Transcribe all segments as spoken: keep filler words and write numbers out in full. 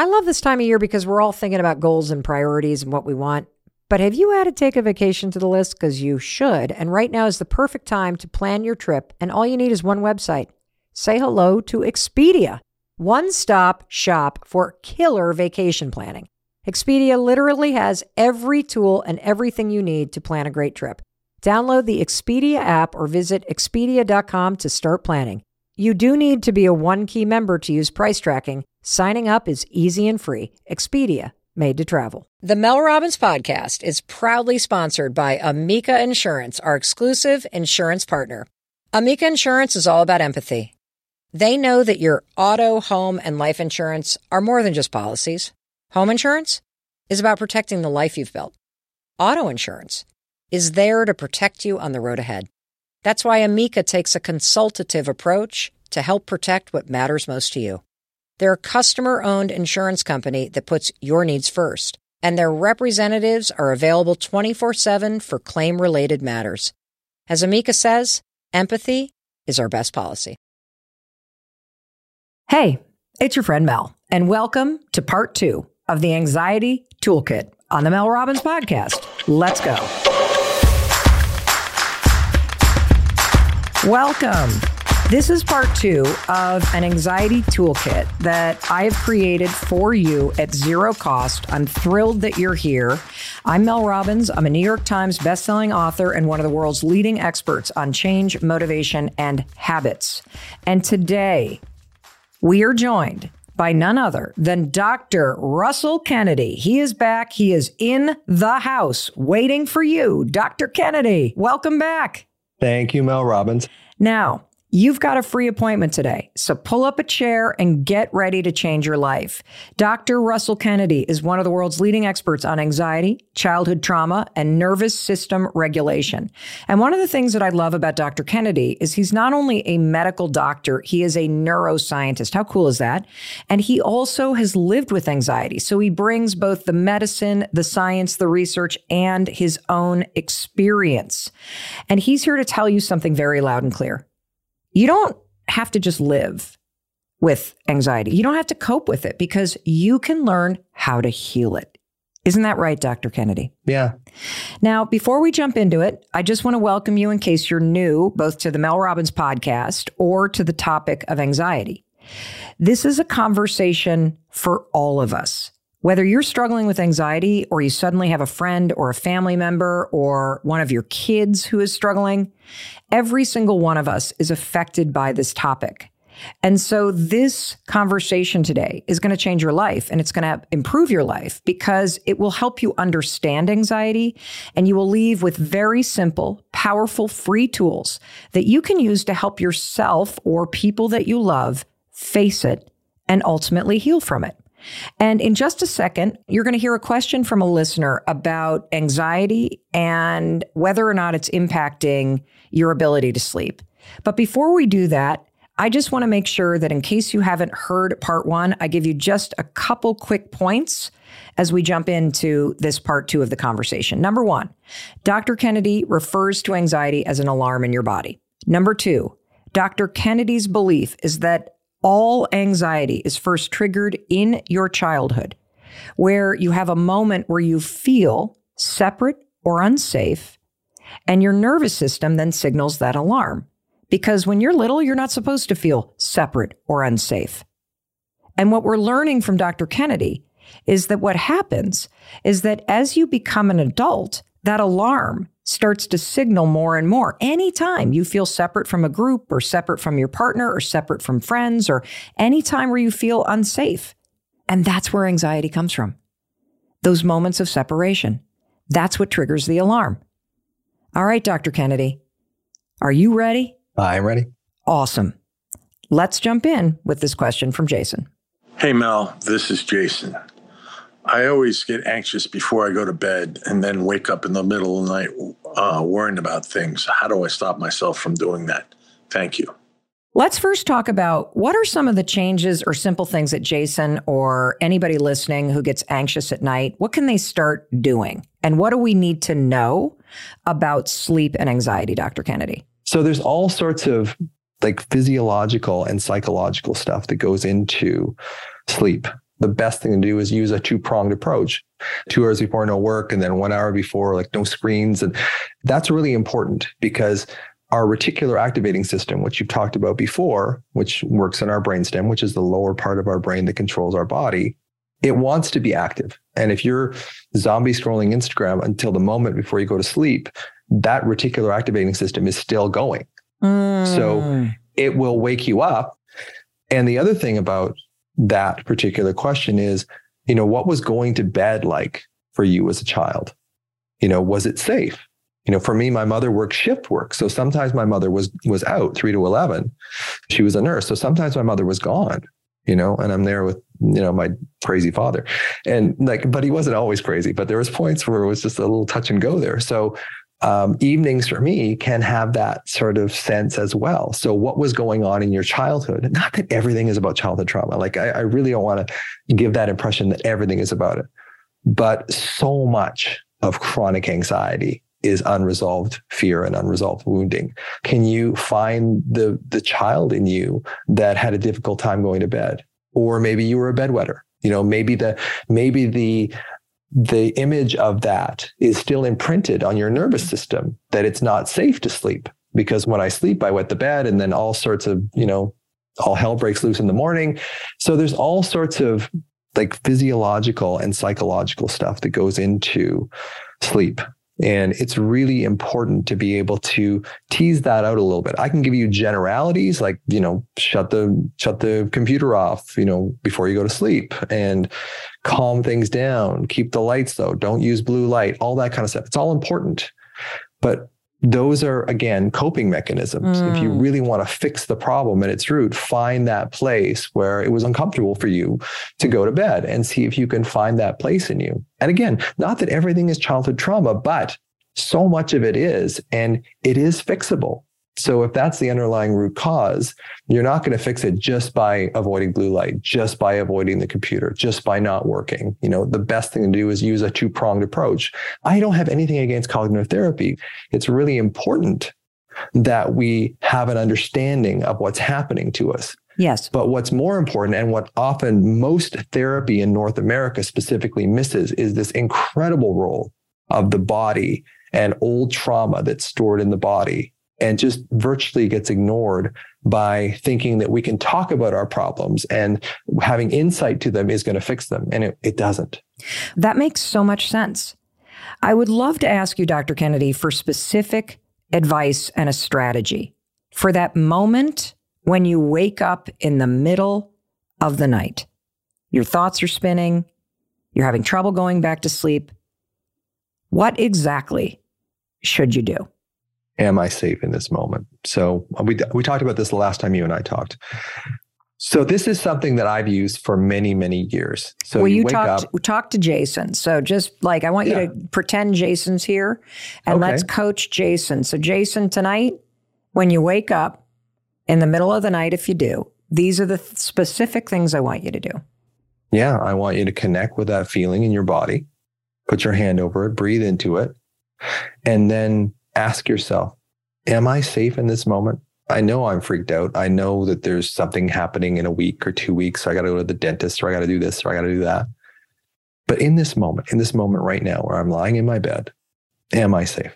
I love this time of year because we're all thinking about goals and priorities and what we want. But have you added take a vacation to the list? Because you should. And right now is the perfect time to plan your trip. And all you need is one website. Say hello to Expedia. One-stop shop for killer vacation planning. Expedia literally has every tool and everything you need to plan a great trip. Download the Expedia app or visit expedia dot com to start planning. You do need to be a one-key member to use price tracking. Signing up is easy and free. Expedia, made to travel. The Mel Robbins Podcast is proudly sponsored by Amica Insurance, our exclusive insurance partner. Amica Insurance is all about empathy. They know that your auto, home, and life insurance are more than just policies. Home insurance is about protecting the life you've built. Auto insurance is there to protect you on the road ahead. That's why Amica takes a consultative approach to help protect what matters most to you. They're a customer-owned insurance company that puts your needs first, and their representatives are available twenty-four seven for claim-related matters. As Amica says, empathy is our best policy. Hey, it's your friend Mel, and welcome to part two of the Anxiety Toolkit on the Mel Robbins Podcast. Let's go. Welcome. This is part two of an anxiety toolkit that I have created for you at zero cost. I'm thrilled that you're here. I'm Mel Robbins. I'm a New York Times bestselling author and one of the world's leading experts on change, motivation, and habits. And today, we are joined by none other than Doctor Russell Kennedy. He is back. He is in the house waiting for you. Doctor Kennedy, welcome back. Thank you, Mel Robbins. Now, you've got a free appointment today, so pull up a chair and get ready to change your life. Doctor Russell Kennedy is one of the world's leading experts on anxiety, childhood trauma, and nervous system regulation. And one of the things that I love about Doctor Kennedy is he's not only a medical doctor, he is a neuroscientist. How cool is that? And he also has lived with anxiety. So he brings both the medicine, the science, the research, and his own experience. And he's here to tell you something very loud and clear. You don't have to just live with anxiety. You don't have to cope with it because you can learn how to heal it. Isn't that right, Doctor Kennedy? Yeah. Now, before we jump into it, I just want to welcome you in case you're new, both to the Mel Robbins Podcast or to the topic of anxiety. This is a conversation for all of us. Whether you're struggling with anxiety or you suddenly have a friend or a family member or one of your kids who is struggling, every single one of us is affected by this topic. And so this conversation today is going to change your life and it's going to improve your life because it will help you understand anxiety and you will leave with very simple, powerful, free tools that you can use to help yourself or people that you love face it and ultimately heal from it. And in just a second, you're going to hear a question from a listener about anxiety and whether or not it's impacting your ability to sleep. But before we do that, I just want to make sure that in case you haven't heard part one, I give you just a couple quick points as we jump into this part two of the conversation. Number one, Doctor Kennedy refers to anxiety as an alarm in your body. Number two, Doctor Kennedy's belief is that all anxiety is first triggered in your childhood, where you have a moment where you feel separate or unsafe, and your nervous system then signals that alarm. Because when you're little, you're not supposed to feel separate or unsafe. And what we're learning from Doctor Kennedy is that what happens is that as you become an adult, that alarm starts to signal more and more. Anytime you feel separate from a group or separate from your partner or separate from friends or anytime where you feel unsafe. And that's where anxiety comes from. Those moments of separation. That's what triggers the alarm. All right, Doctor Kennedy, are you ready? I'm ready. Awesome. Let's jump in with this question from Jason. Hey, Mel, this is Jason. I always get anxious before I go to bed and then wake up in the middle of the night uh, worrying about things. How do I stop myself from doing that? Thank you. Let's first talk about what are some of the changes or simple things that Jason or anybody listening who gets anxious at night, what can they start doing? And what do we need to know about sleep and anxiety, Doctor Kennedy? So there's all sorts of like physiological and psychological stuff that goes into sleep. the best thing to do is use a two-pronged approach. Two hours before, no work, and then one hour before, like no screens. And that's really important because our reticular activating system, which you've talked about before, which works in our brainstem, which is the lower part of our brain that controls our body, it wants to be active. And if you're zombie scrolling Instagram until the moment before you go to sleep, that reticular activating system is still going. Mm. So it will wake you up. And the other thing about that particular question is, you know, what was going to bed like for you as a child? You know, was it safe? You know, for me, my mother worked shift work. So sometimes my mother was was out three to eleven. She was a nurse. So sometimes my mother was gone, you know, and I'm there with, you know, my crazy father. And like, but he wasn't always crazy, but there was points where it was just a little touch and go there. So um, evenings for me can have that sort of sense as well. So what was going on in your childhood? Not that everything is about childhood trauma. Like I, I really don't want to give that impression that everything is about it, but so much of chronic anxiety is unresolved fear and unresolved wounding. Can you find the the child in you that had a difficult time going to bed? Or maybe you were a bedwetter. You know, maybe the maybe the the image of that is still imprinted on your nervous system, that it's not safe to sleep. Because when I sleep, I wet the bed and then all sorts of, you know, all hell breaks loose in the morning. So there's all sorts of like physiological and psychological stuff that goes into sleep. And it's really important to be able to tease that out a little bit. I can give you generalities like, you know, shut the shut the computer off, you know, before you go to sleep, and calm things down, keep the lights low, don't use blue light, all that kind of stuff. It's all important. But those are, again, coping mechanisms. Mm. If you really want to fix the problem at its root, find that place where it was uncomfortable for you to go to bed and see if you can find that place in you. And again, not that everything is childhood trauma, but so much of it is, and it is fixable. So if that's the underlying root cause, you're not going to fix it just by avoiding blue light, just by avoiding the computer, just by not working. You know, the best thing to do is use a two-pronged approach. I don't have anything against cognitive therapy. It's really important that we have an understanding of what's happening to us. Yes. But what's more important, and what often most therapy in North America specifically misses, is this incredible role of the body and old trauma that's stored in the body, and just virtually gets ignored by thinking that we can talk about our problems and having insight to them is going to fix them. And it, it doesn't. That makes so much sense. I would love to ask you, Doctor Kennedy, for specific advice and a strategy for that moment when you wake up in the middle of the night. Your thoughts are spinning. You're having trouble going back to sleep. What exactly should you do? Am I safe in this moment? So we we talked about this the last time you and I talked. So this is something that I've used for many, many years. So well, you, you wake talked, up. Talk to Jason. So just like, I want yeah. you to pretend Jason's here and okay. let's coach Jason. So Jason, tonight, when you wake up in the middle of the night, if you do, these are the th- specific things I want you to do. Yeah. I want you to connect with that feeling in your body, put your hand over it, breathe into it, and then ask yourself, am I safe in this moment? I know I'm freaked out. I know that there's something happening in a week or two weeks. So I got to go to the dentist, or I got to do this, or I got to do that. But in this moment, in this moment right now where I'm lying in my bed, am I safe?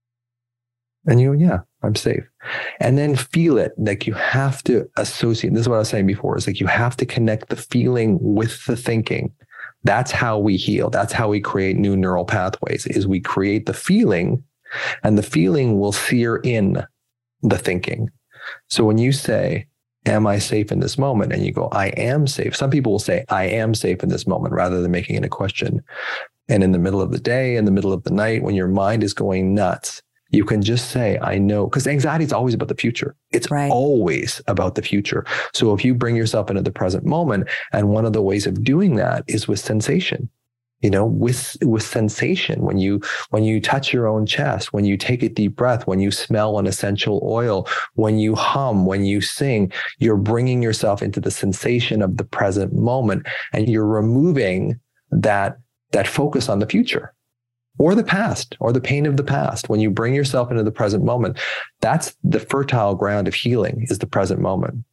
And you, yeah, I'm safe. And then feel it. Like you have to associate. This is what I was saying before. Is like you have to connect the feeling with the thinking. That's how we heal. That's how we create new neural pathways, is we create the feeling, and the feeling will sear in the thinking. So when you say, am I safe in this moment? And you go, I am safe. Some people will say, I am safe in this moment, rather than making it a question. And in the middle of the day, in the middle of the night, when your mind is going nuts, you can just say, I know, because anxiety is always about the future. It's right. always about the future. So if you bring yourself into the present moment, and one of the ways of doing that is with sensation. You know, with with sensation, when you when you touch your own chest, when you take a deep breath, when you smell an essential oil, when you hum, when you sing, you're bringing yourself into the sensation of the present moment, and you're removing that that focus on the future or the past or the pain of the past. When you bring yourself into the present moment, that's the fertile ground of healing, is the present moment.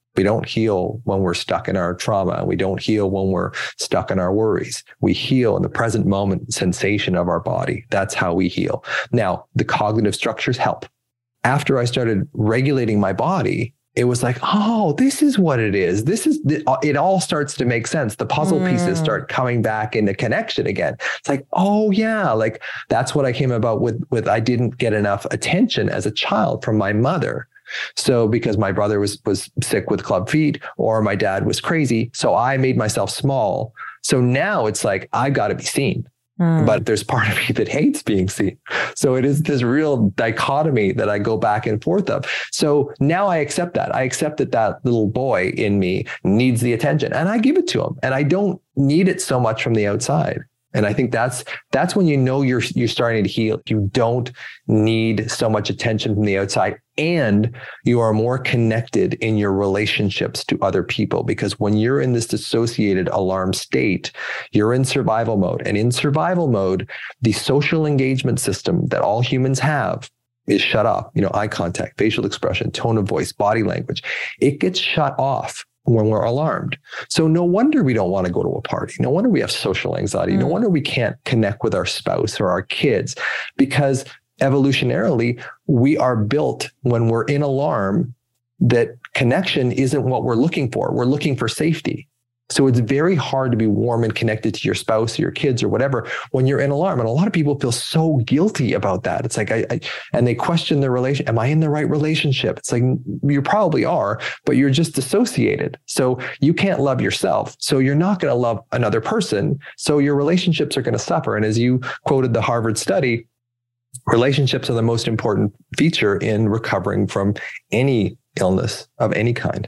We don't heal when we're stuck in our trauma. We don't heal when we're stuck in our worries. We heal in the present moment sensation of our body. That's how we heal. Now, the cognitive structures help. After I started regulating my body, it was like, oh, this is what it is. This is, it all starts to make sense. The puzzle mm. pieces start coming back into connection again. It's like, oh yeah, like that's what I came about with, with I didn't get enough attention as a child from my mother. So because my brother was, was sick with club feet or my dad was crazy. So I made myself small. So now it's like, I got to be seen. But there's part of me that hates being seen. So it is this real dichotomy that I go back and forth of. So now I accept that. I accept that that little boy in me needs the attention and I give it to him. And I don't need it so much from the outside. And I think that's that's when you know you're you're starting to heal. You don't need so much attention from the outside, and you are more connected in your relationships to other people. Because when you're in this dissociated alarm state, you're in survival mode. And in survival mode, the social engagement system that all humans have is shut off. You know, eye contact, facial expression, tone of voice, body language. It gets shut off when we're alarmed. So no wonder we don't want to go to a party. No wonder we have social anxiety. Mm. No wonder we can't connect with our spouse or our kids, because evolutionarily, we are built when we're in alarm that connection isn't what we're looking for. We're looking for safety. So it's very hard to be warm and connected to your spouse or your kids or whatever when you're in alarm. And a lot of people feel so guilty about that. It's like, I, I and they question their relation. Am I in the right relationship? It's like, you probably are, but you're just dissociated. So you can't love yourself. So you're not going to love another person. So your relationships are going to suffer. And as you quoted the Harvard study, relationships are the most important feature in recovering from any illness of any kind.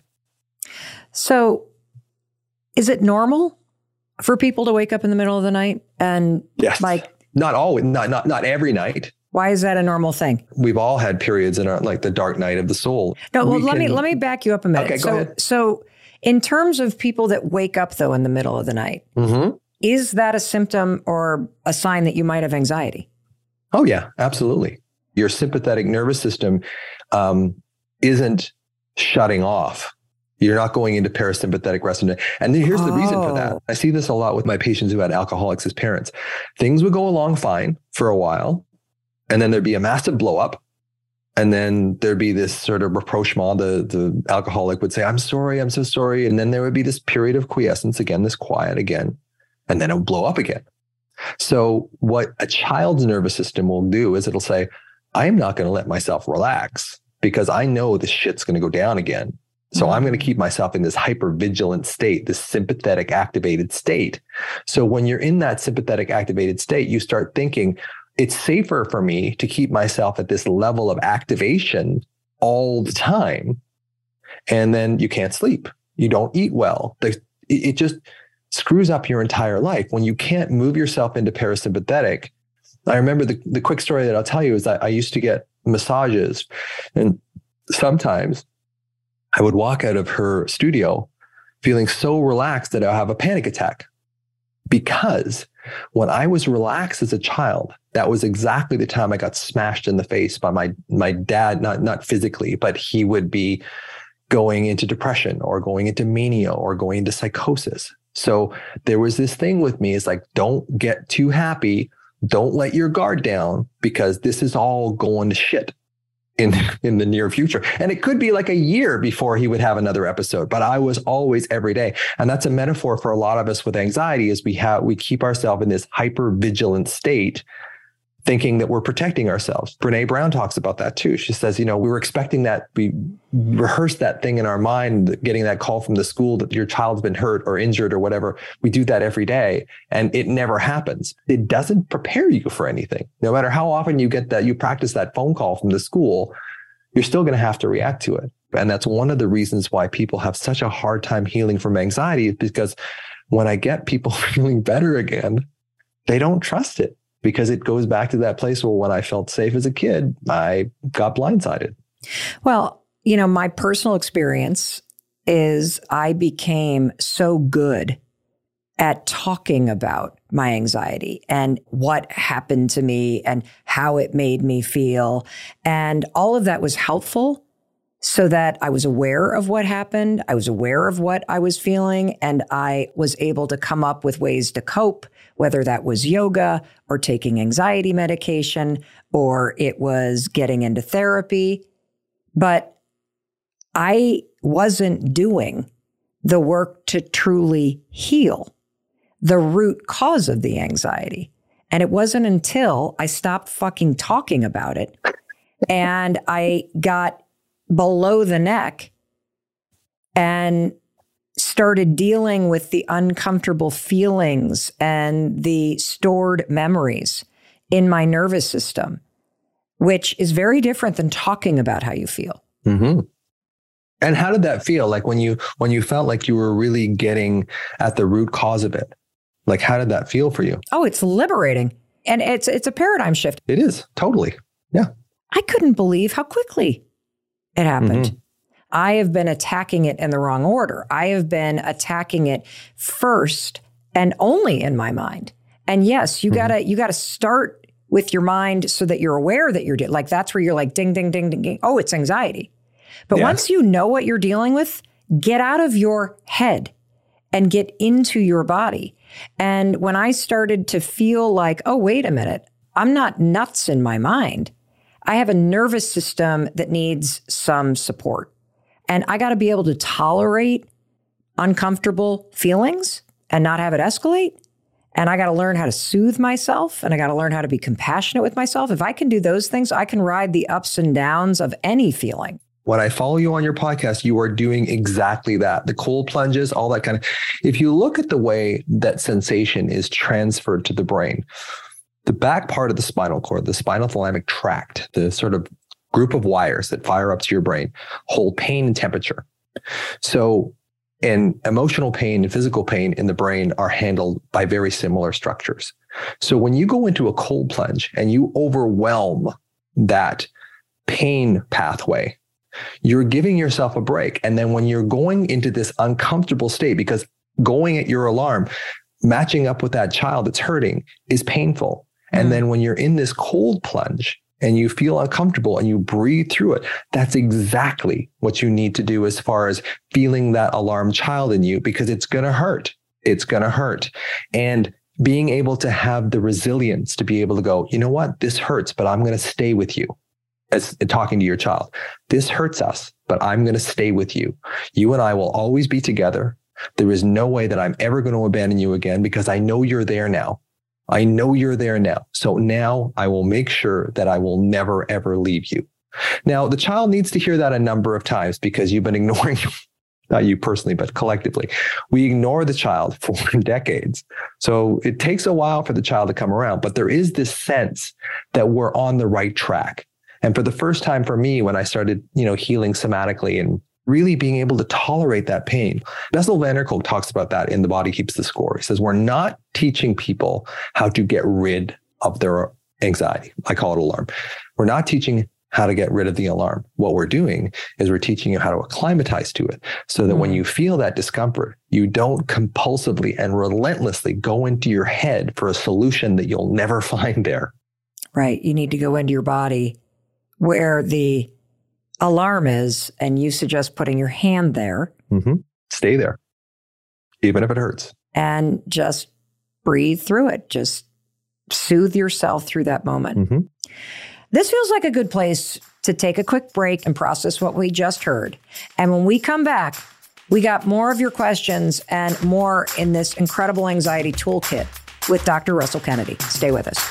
So is it normal for people to wake up in the middle of the night and yes. like not always, not not not every night. Why is that a normal thing? We've all had periods in our like the dark night of the soul. No, well, we let can, me let me back you up a minute. Okay, go so, ahead. So, in terms of people that wake up though in the middle of the night, mm-hmm. is that a symptom or a sign that you might have anxiety? Oh yeah, absolutely. Your sympathetic nervous system um, isn't shutting off. You're not going into parasympathetic rest. And here's the oh. reason for that. I see this a lot with my patients who had alcoholics as parents. Things would go along fine for a while, and then there'd be a massive blow up. And then there'd be this sort of rapprochement. The, the alcoholic would say, I'm sorry, I'm so sorry. And then there would be this period of quiescence again, this quiet again, and then it would blow up again. So what a child's nervous system will do is it'll say, I'm not going to let myself relax because I know this shit's going to go down again. So I'm going to keep myself in this hypervigilant state, this sympathetic activated state. So when you're in that sympathetic activated state, you start thinking it's safer for me to keep myself at this level of activation all the time. And then you can't sleep. You don't eat well. It just screws up your entire life. When you can't move yourself into parasympathetic. I remember the, the quick story that I'll tell you is that I used to get massages, and sometimes I would walk out of her studio feeling so relaxed that I'll have a panic attack. Because when I was relaxed as a child, that was exactly the time I got smashed in the face by my, my dad, not, not physically, but he would be going into depression or going into mania or going into psychosis. So there was this thing with me, is like, don't get too happy. Don't let your guard down, because this is all going to shit in, in the near future. And it could be like a year before he would have another episode, but I was always every day. And that's a metaphor for a lot of us with anxiety, is we have, we keep ourselves in this hyper vigilant state, thinking that we're protecting ourselves. Brene Brown talks about that too. She says, you know, we were expecting that, we rehearsed that thing in our mind, getting that call from the school that your child's been hurt or injured or whatever. We do that every day and it never happens. It doesn't prepare you for anything. No matter how often you get that, you practice that phone call from the school, you're still going to have to react to it. And that's one of the reasons why people have such a hard time healing from anxiety, is because when I get people feeling better again, they don't trust it. Because it goes back to that place where when I felt safe as a kid, I got blindsided. Well, you know, my personal experience is I became so good at talking about my anxiety and what happened to me and how it made me feel. And all of that was helpful so that I was aware of what happened. I was aware of what I was feeling, and I was able to come up with ways to cope, whether that was yoga or taking anxiety medication, or it was getting into therapy. But I wasn't doing the work to truly heal the root cause of the anxiety. And it wasn't until I stopped fucking talking about it and I got below the neck and started dealing with the uncomfortable feelings and the stored memories in my nervous system, which is very different than talking about how you feel. Mm-hmm. And how did that feel? Like when you when you felt like you were really getting at the root cause of it? Like, how did that feel for you? Oh, it's liberating. And it's it's a paradigm shift. It is. Totally. Yeah. I couldn't believe how quickly it happened. Mm-hmm. I have been attacking it in the wrong order. I have been attacking it first and only in my mind. And yes, you mm-hmm. gotta you gotta start with your mind so that you're aware that you're doing. Like that's where you're like ding ding ding ding ding. Oh, it's anxiety. But yeah. once you know what you're dealing with, get out of your head and get into your body. And when I started to feel like, oh, wait a minute, I'm not nuts in my mind. I have a nervous system that needs some support. And I got to be able to tolerate uncomfortable feelings and not have it escalate. And I got to learn how to soothe myself, and I got to learn how to be compassionate with myself. If I can do those things, I can ride the ups and downs of any feeling. When I follow you on your podcast, you are doing exactly that. The cold plunges, all that kind of, if you look at the way that sensation is transferred to the brain, the back part of the spinal cord, the spinal thalamic tract, the sort of group of wires that fire up to your brain, hold pain and temperature. So, and emotional pain and physical pain in the brain are handled by very similar structures. So when you go into a cold plunge and you overwhelm that pain pathway, you're giving yourself a break. And then when you're going into this uncomfortable state, because going at your alarm, matching up with that child that's hurting is painful. Mm. And then when you're in this cold plunge and you feel uncomfortable and you breathe through it, that's exactly what you need to do as far as feeling that alarmed child in you, because it's going to hurt. It's going to hurt. And being able to have the resilience to be able to go, you know what, this hurts, but I'm going to stay with you. As talking to your child, this hurts us, but I'm going to stay with you. You and I will always be together. There is no way that I'm ever going to abandon you again, because I know you're there now. I know you're there now. So now I will make sure that I will never, ever leave you. Now, the child needs to hear that a number of times, because you've been ignoring, not you personally, but collectively. We ignore the child for decades. So it takes a while for the child to come around, but there is this sense that we're on the right track. And for the first time for me, when I started, you know, healing somatically and really being able to tolerate that pain, Bessel van der Kolk talks about that in The Body Keeps the Score. He says, we're not teaching people how to get rid of their anxiety. I call it alarm. We're not teaching how to get rid of the alarm. What we're doing is we're teaching you how to acclimatize to it, so that mm. when you feel that discomfort, you don't compulsively and relentlessly go into your head for a solution that you'll never find there. Right. You need to go into your body where the alarm is, and you suggest putting your hand there. Mm-hmm. Stay there, even if it hurts. And just breathe through it. Just soothe yourself through that moment. Mm-hmm. This feels like a good place to take a quick break and process what we just heard. And when we come back, we got more of your questions and more in this incredible anxiety toolkit with Doctor Russell Kennedy. Stay with us.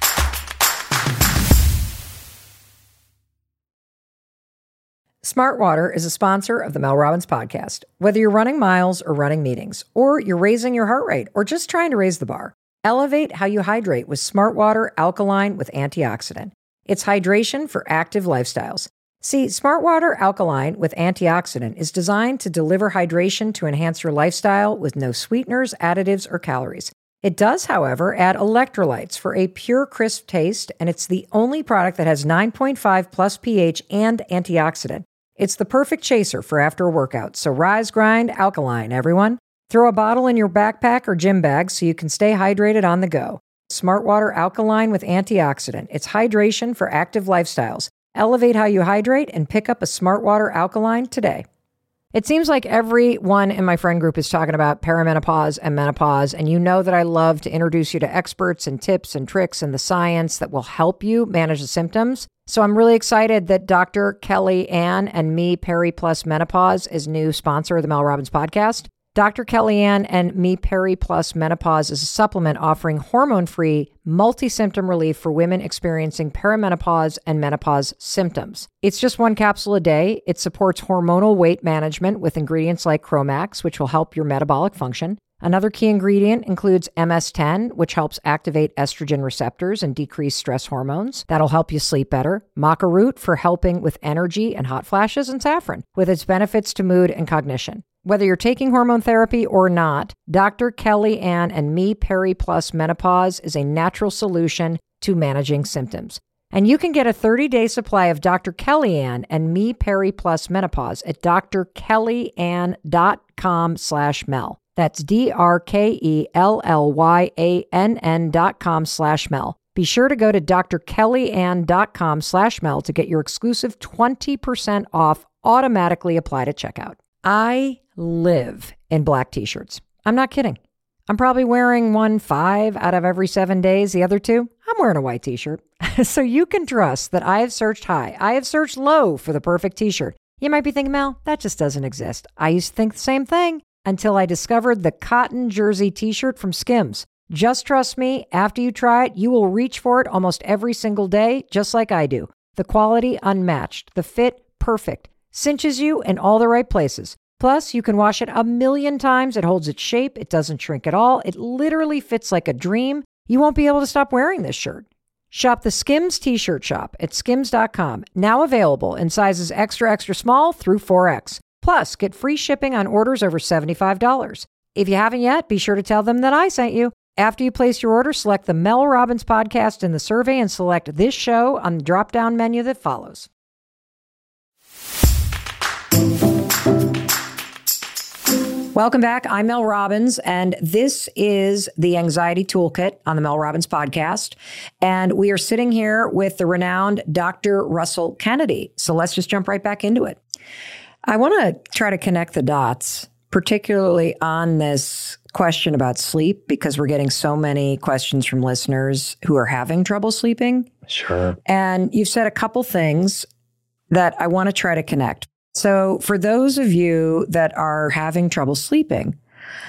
Smartwater is a sponsor of the Mel Robbins podcast. Whether you're running miles or running meetings, or you're raising your heart rate, or just trying to raise the bar, elevate how you hydrate with Smartwater Alkaline with Antioxidant. It's hydration for active lifestyles. See, Smartwater Alkaline with Antioxidant is designed to deliver hydration to enhance your lifestyle with no sweeteners, additives, or calories. It does, however, add electrolytes for a pure, crisp taste, and it's the only product that has nine point five plus pH and antioxidant. It's the perfect chaser for after a workout, so rise, grind, alkaline, everyone. Throw a bottle in your backpack or gym bag so you can stay hydrated on the go. Smartwater Alkaline with Antioxidant. It's hydration for active lifestyles. Elevate how you hydrate and pick up a Smartwater Alkaline today. It seems like everyone in my friend group is talking about perimenopause and menopause, and you know that I love to introduce you to experts and tips and tricks and the science that will help you manage the symptoms. So I'm really excited that Doctor Kelly Ann and Me Peri Plus Menopause is new sponsor of the Mel Robbins podcast. Doctor Kelly Ann and Me Peri Plus Menopause is a supplement offering hormone-free, multi-symptom relief for women experiencing perimenopause and menopause symptoms. It's just one capsule a day. It supports hormonal weight management with ingredients like Chromax, which will help your metabolic function. Another key ingredient includes M S ten, which helps activate estrogen receptors and decrease stress hormones. That'll help you sleep better. Maca root for helping with energy and hot flashes, and saffron with its benefits to mood and cognition. Whether you're taking hormone therapy or not, Doctor Kelly Ann and Me Peri Plus Menopause is a natural solution to managing symptoms. And you can get a thirty-day supply of Doctor Kelly Ann and Me Peri Plus Menopause at drkellyann.com slash Mel. That's D-R-K-E-L-L-Y-A-N-N dot com slash Mel. Be sure to go to drkellyann.com slash Mel to get your exclusive twenty percent off automatically applied at checkout. I live in black t-shirts. I'm not kidding. I'm probably wearing one five out of every seven days. The other two, I'm wearing a white t-shirt. So you can trust that I have searched high. I have searched low for the perfect t-shirt. You might be thinking, Mel, that just doesn't exist. I used to think the same thing until I discovered the cotton jersey t-shirt from Skims. Just trust me, after you try it, you will reach for it almost every single day, just like I do. The quality unmatched, the fit perfect, cinches you in all the right places. Plus, you can wash it a million times. It holds its shape. It doesn't shrink at all. It literally fits like a dream. You won't be able to stop wearing this shirt. Shop the Skims t-shirt shop at skims dot com. Now available in sizes extra, extra small through four X. Plus, get free shipping on orders over seventy-five dollars. If you haven't yet, be sure to tell them that I sent you. After you place your order, select the Mel Robbins podcast in the survey and select this show on the drop-down menu that follows. Welcome back. I'm Mel Robbins, and this is the Anxiety Toolkit on the Mel Robbins podcast. And we are sitting here with the renowned Doctor Russell Kennedy. So let's just jump right back into it. I want to try to connect the dots, particularly on this question about sleep, because we're getting so many questions from listeners who are having trouble sleeping. Sure. And you've said a couple things that I want to try to connect. So for those of you that are having trouble sleeping,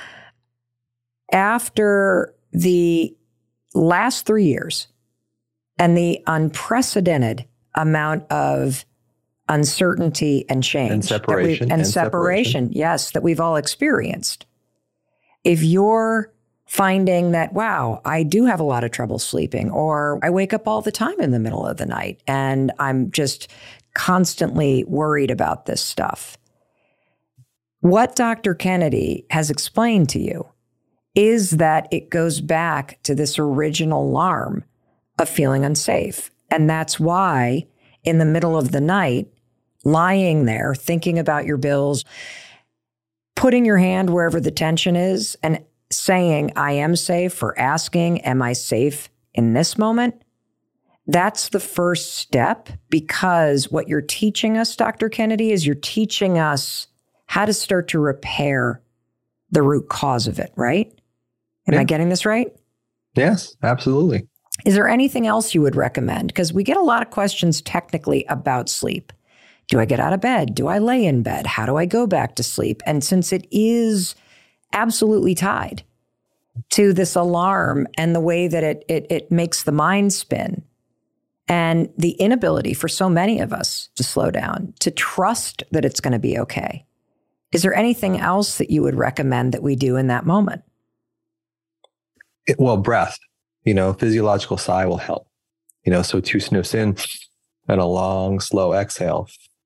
after the last three years and the unprecedented amount of uncertainty and change and separation and, and separation, separation, yes, that we've all experienced, if you're finding that, wow, I do have a lot of trouble sleeping, or I wake up all the time in the middle of the night and I'm just constantly worried about this stuff. What Doctor Kennedy has explained to you is that it goes back to this original alarm of feeling unsafe. And that's why in the middle of the night, lying there, thinking about your bills, putting your hand wherever the tension is and saying, I am safe, or asking, am I safe in this moment? That's the first step, because what you're teaching us, Doctor Kennedy, is you're teaching us how to start to repair the root cause of it, right? Am yeah. I getting this right? Yes, absolutely. Is there anything else you would recommend? Because we get a lot of questions technically about sleep. Do I get out of bed? Do I lay in bed? How do I go back to sleep? And since it is absolutely tied to this alarm and the way that it it, it makes the mind spin, and the inability for so many of us to slow down, to trust that it's going to be okay. Is there anything else that you would recommend that we do in that moment? It, well, breath, you know, physiological sigh will help. You know, so two sniffs in and a long, slow exhale.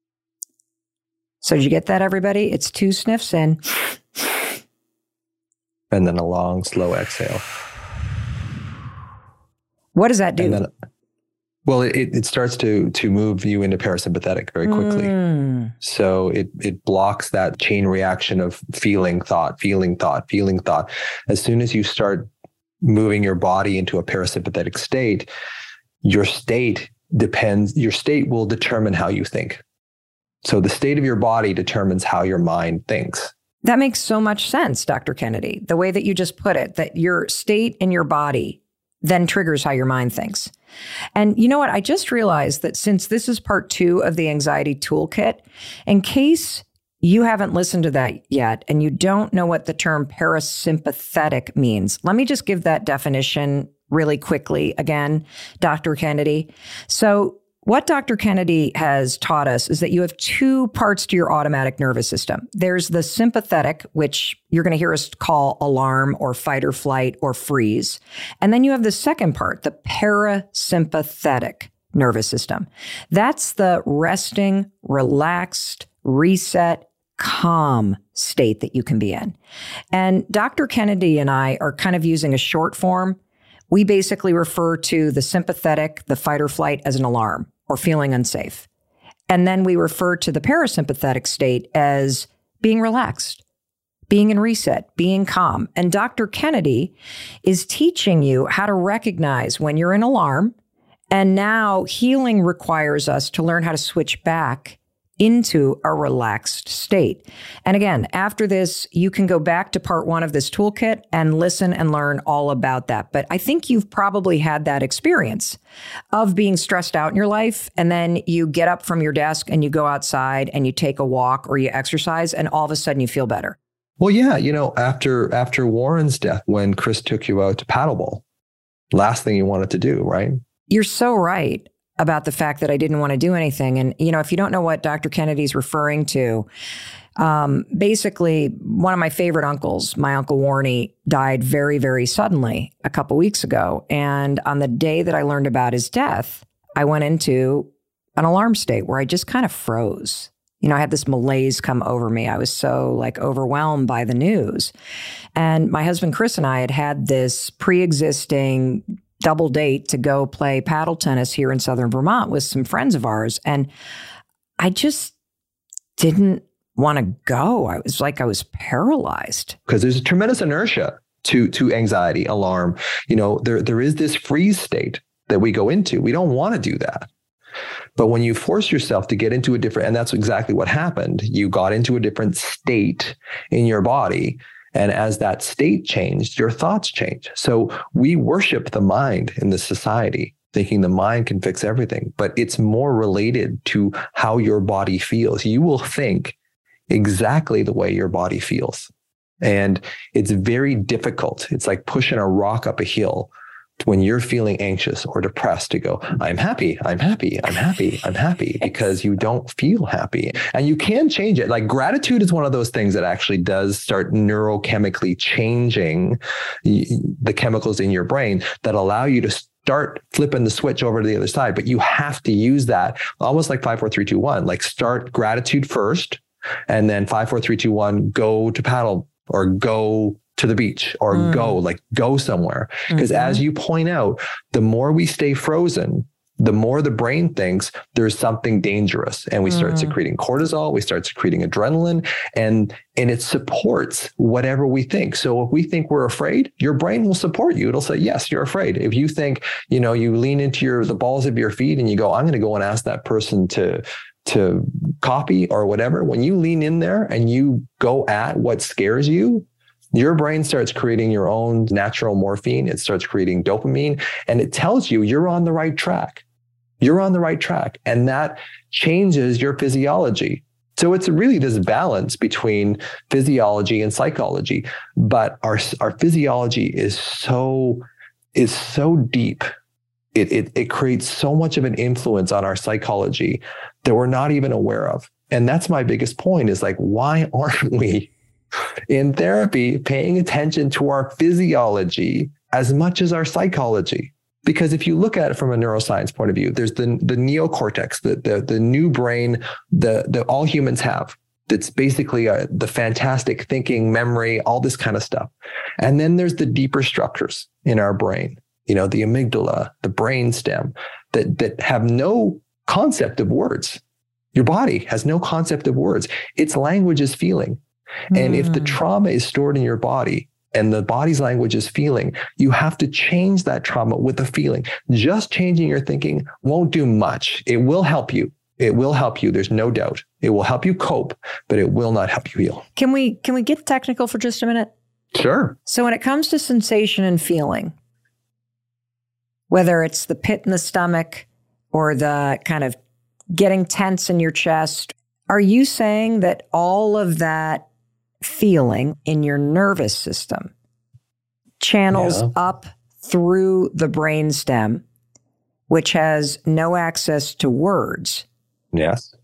So did you get that, everybody? It's two sniffs in. And then a long, slow exhale. What does that do? And then, well, it, it starts to to move you into parasympathetic very quickly. Mm. So it it blocks that chain reaction of feeling thought, feeling thought, feeling thought. As soon as you start moving your body into a parasympathetic state, your state depends, your state will determine how you think. So the state of your body determines how your mind thinks. That makes so much sense, Doctor Kennedy, the way that you just put it, that your state in your body then triggers how your mind thinks. And you know what? I just realized that since this is part two of the anxiety toolkit, in case you haven't listened to that yet and you don't know what the term parasympathetic means, let me just give that definition really quickly again, Doctor Kennedy. So what Doctor Kennedy has taught us is that you have two parts to your automatic nervous system. There's the sympathetic, which you're going to hear us call alarm or fight or flight or freeze. And then you have the second part, the parasympathetic nervous system. That's the resting, relaxed, reset, calm state that you can be in. And Doctor Kennedy and I are kind of using a short form. We basically refer to the sympathetic, the fight or flight, as an alarm or feeling unsafe. And then we refer to the parasympathetic state as being relaxed, being in reset, being calm. And Doctor Kennedy is teaching you how to recognize when you're in alarm. And now healing requires us to learn how to switch back into a relaxed state. And again, after this, you can go back to part one of this toolkit and listen and learn all about that. But I think you've probably had that experience of being stressed out in your life. And then you get up from your desk and you go outside and you take a walk or you exercise and all of a sudden you feel better. Well, yeah. You know, after, after Warren's death, when Chris took you out to paddleball, last thing you wanted to do, right? You're so right about the fact that I didn't want to do anything. And, you know, if you don't know what Doctor Kennedy's referring to, um, basically one of my favorite uncles, my Uncle Warnie, died very, very suddenly a couple weeks ago. And on the day that I learned about his death, I went into an alarm state where I just kind of froze. You know, I had this malaise come over me. I was so like overwhelmed by the news. And my husband, Chris, and I had had this pre-existing double date to go play paddle tennis here in Southern Vermont with some friends of ours. And I just didn't want to go. I was like, I was paralyzed. Because there's a tremendous inertia to, to anxiety, alarm. You know, there, there is this freeze state that we go into. We don't want to do that. But when you force yourself to get into a different, and that's exactly what happened. You got into a different state in your body. And as that state changed, your thoughts change. So we worship the mind in this society, thinking the mind can fix everything, but it's more related to how your body feels. You will think exactly the way your body feels. And it's very difficult. It's like pushing a rock up a hill when you're feeling anxious or depressed to go, I'm happy, I'm happy, I'm happy, I'm happy, because you don't feel happy. And you can change it. Like gratitude is one of those things that actually does start neurochemically changing the chemicals in your brain that allow you to start flipping the switch over to the other side. But you have to use that almost like five, four, three, two, one, like start gratitude first, and then five, four, three, two, one, go to paddle or go to the beach or mm. go, like go somewhere. Because mm-hmm. as you point out, the more we stay frozen, the more the brain thinks there's something dangerous. And we mm. start secreting cortisol, we start secreting adrenaline, and, and it supports whatever we think. So if we think we're afraid, your brain will support you. It'll say, yes, you're afraid. If you think, you know, you lean into your, the balls of your feet and you go, I'm going to go and ask that person to, to copy or whatever. When you lean in there and you go at what scares you, your brain starts creating your own natural morphine. It starts creating dopamine, and it tells you you're on the right track. You're on the right track. And that changes your physiology. So it's really this balance between physiology and psychology. But our, our physiology is so, is so deep. It, it, it creates so much of an influence on our psychology that we're not even aware of. And that's my biggest point, is like, why aren't we in therapy paying attention to our physiology as much as our psychology? Because if you look at it from a neuroscience point of view, there's the, the neocortex, the, the, the new brain that the, all humans have. That's basically a, the fantastic thinking, memory, all this kind of stuff. And then there's the deeper structures in our brain, you know, the amygdala, the brainstem, that, that have no concept of words. Your body has no concept of words. Its language is feeling. And mm. if the trauma is stored in your body and the body's language is feeling. You have to change that trauma with a feeling. Just changing your thinking won't do much. It will help you. It will help you. There's no doubt. It will help you cope, but it will not help you heal. Can we, can we get technical for just a minute? Sure. So when it comes to sensation and feeling, whether it's the pit in the stomach or the kind of getting tense in your chest, are you saying that all of that feeling in your nervous system channels yeah. up through the brainstem, which has no access to words? Yes.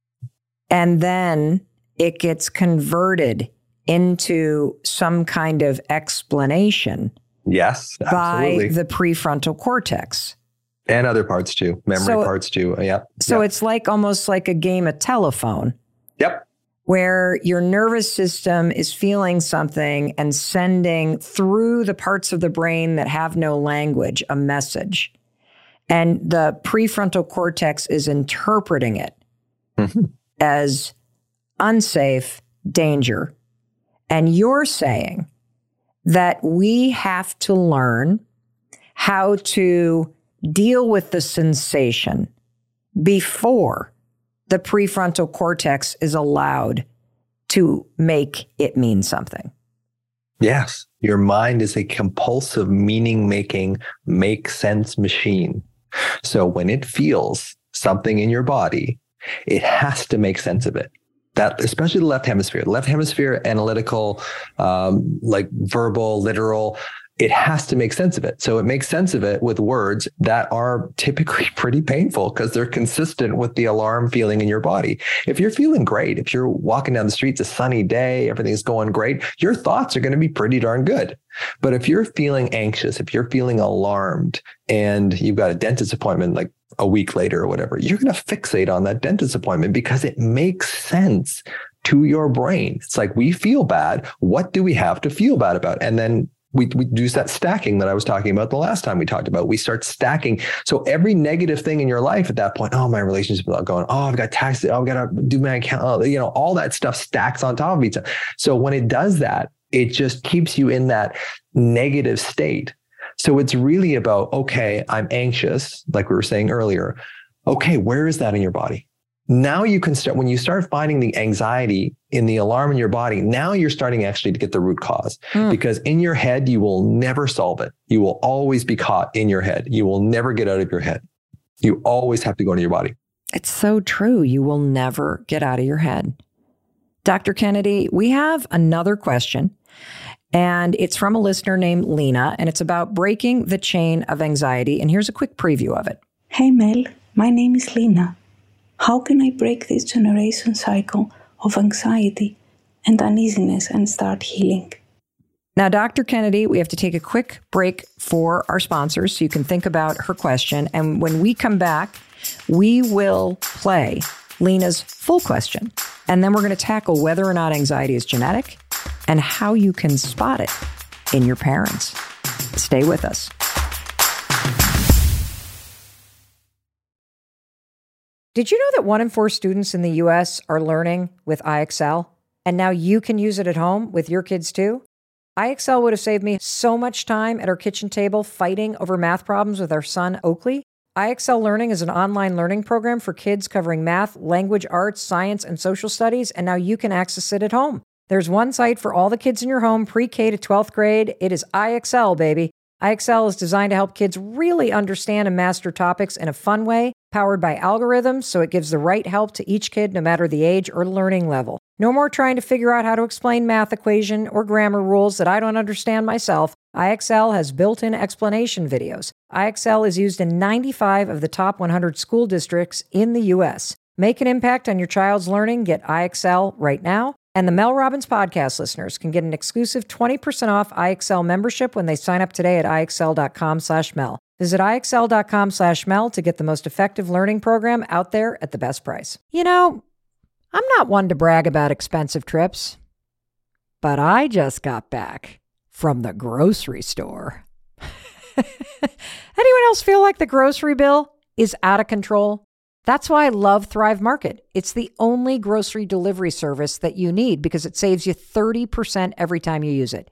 And then it gets converted into some kind of explanation. Yes, by absolutely. the prefrontal cortex. And other parts too, memory so, parts too. Yeah. So yep. It's like almost like a game of telephone. Yep. Where your nervous system is feeling something and sending through the parts of the brain that have no language a message. And the prefrontal cortex is interpreting it mm-hmm. as unsafe, danger. And you're saying that we have to learn how to deal with the sensation before the prefrontal cortex is allowed to make it mean something. Yes. Your mind is a compulsive meaning-making, make sense machine. So when it feels something in your body, it has to make sense of it. That, especially the left hemisphere, the left hemisphere, analytical, um, like verbal, literal, it has to make sense of it. So it makes sense of it with words that are typically pretty painful because they're consistent with the alarm feeling in your body. If you're feeling great, if you're walking down the street, it's a sunny day, everything's going great, your thoughts are going to be pretty darn good. But if you're feeling anxious, if you're feeling alarmed and you've got a dentist appointment like a week later or whatever, you're going to fixate on that dentist appointment because it makes sense to your brain. It's like, we feel bad. What do we have to feel bad about? And then we, we do that stacking that I was talking about the last time we talked about. We start stacking. So every negative thing in your life at that point, oh, my relationship is not going, oh, I've got taxes, oh, I've got to do my account, oh, you know, all that stuff stacks on top of each other. So when it does that, it just keeps you in that negative state. So it's really about, okay, I'm anxious, like we were saying earlier. Okay, where is that in your body? Now you can start, when you start finding the anxiety in the alarm in your body, now you're starting actually to get the root cause. Mm. Because in your head, you will never solve it. You will always be caught in your head. You will never get out of your head. You always have to go into your body. It's so true. You will never get out of your head. Doctor Kennedy, we have another question, and it's from a listener named Lena, and it's about breaking the chain of anxiety. And here's a quick preview of it. Hey, Mel, my name is Lena. How can I break this generation cycle of anxiety and uneasiness and start healing? Now, Doctor Kennedy, we have to take a quick break for our sponsors so you can think about her question. And when we come back, we will play Lena's full question. And then we're going to tackle whether or not anxiety is genetic and how you can spot it in your parents. Stay with us. Did you know that one in four students in the U S are learning with I X L? And now you can use it at home with your kids too? I X L would have saved me so much time at our kitchen table fighting over math problems with our son, Oakley. I X L Learning is an online learning program for kids covering math, language, arts, science, and social studies, and now you can access it at home. There's one site for all the kids in your home, pre-K to twelfth grade. It is I X L, baby. I X L is designed to help kids really understand and master topics in a fun way, powered by algorithms, so it gives the right help to each kid no matter the age or learning level. No more trying to figure out how to explain math equation or grammar rules that I don't understand myself. I X L has built-in explanation videos. I X L is used in ninety-five of the top one hundred school districts in the U S. Make an impact on your child's learning. Get I X L right now. And the Mel Robbins podcast listeners can get an exclusive twenty percent off I X L membership when they sign up today at IXL.com slash Mel. Visit IXL.com slash Mel to get the most effective learning program out there at the best price. You know, I'm not one to brag about expensive trips, but I just got back from the grocery store. Anyone else feel like the grocery bill is out of control? That's why I love Thrive Market. It's the only grocery delivery service that you need because it saves you thirty percent every time you use it.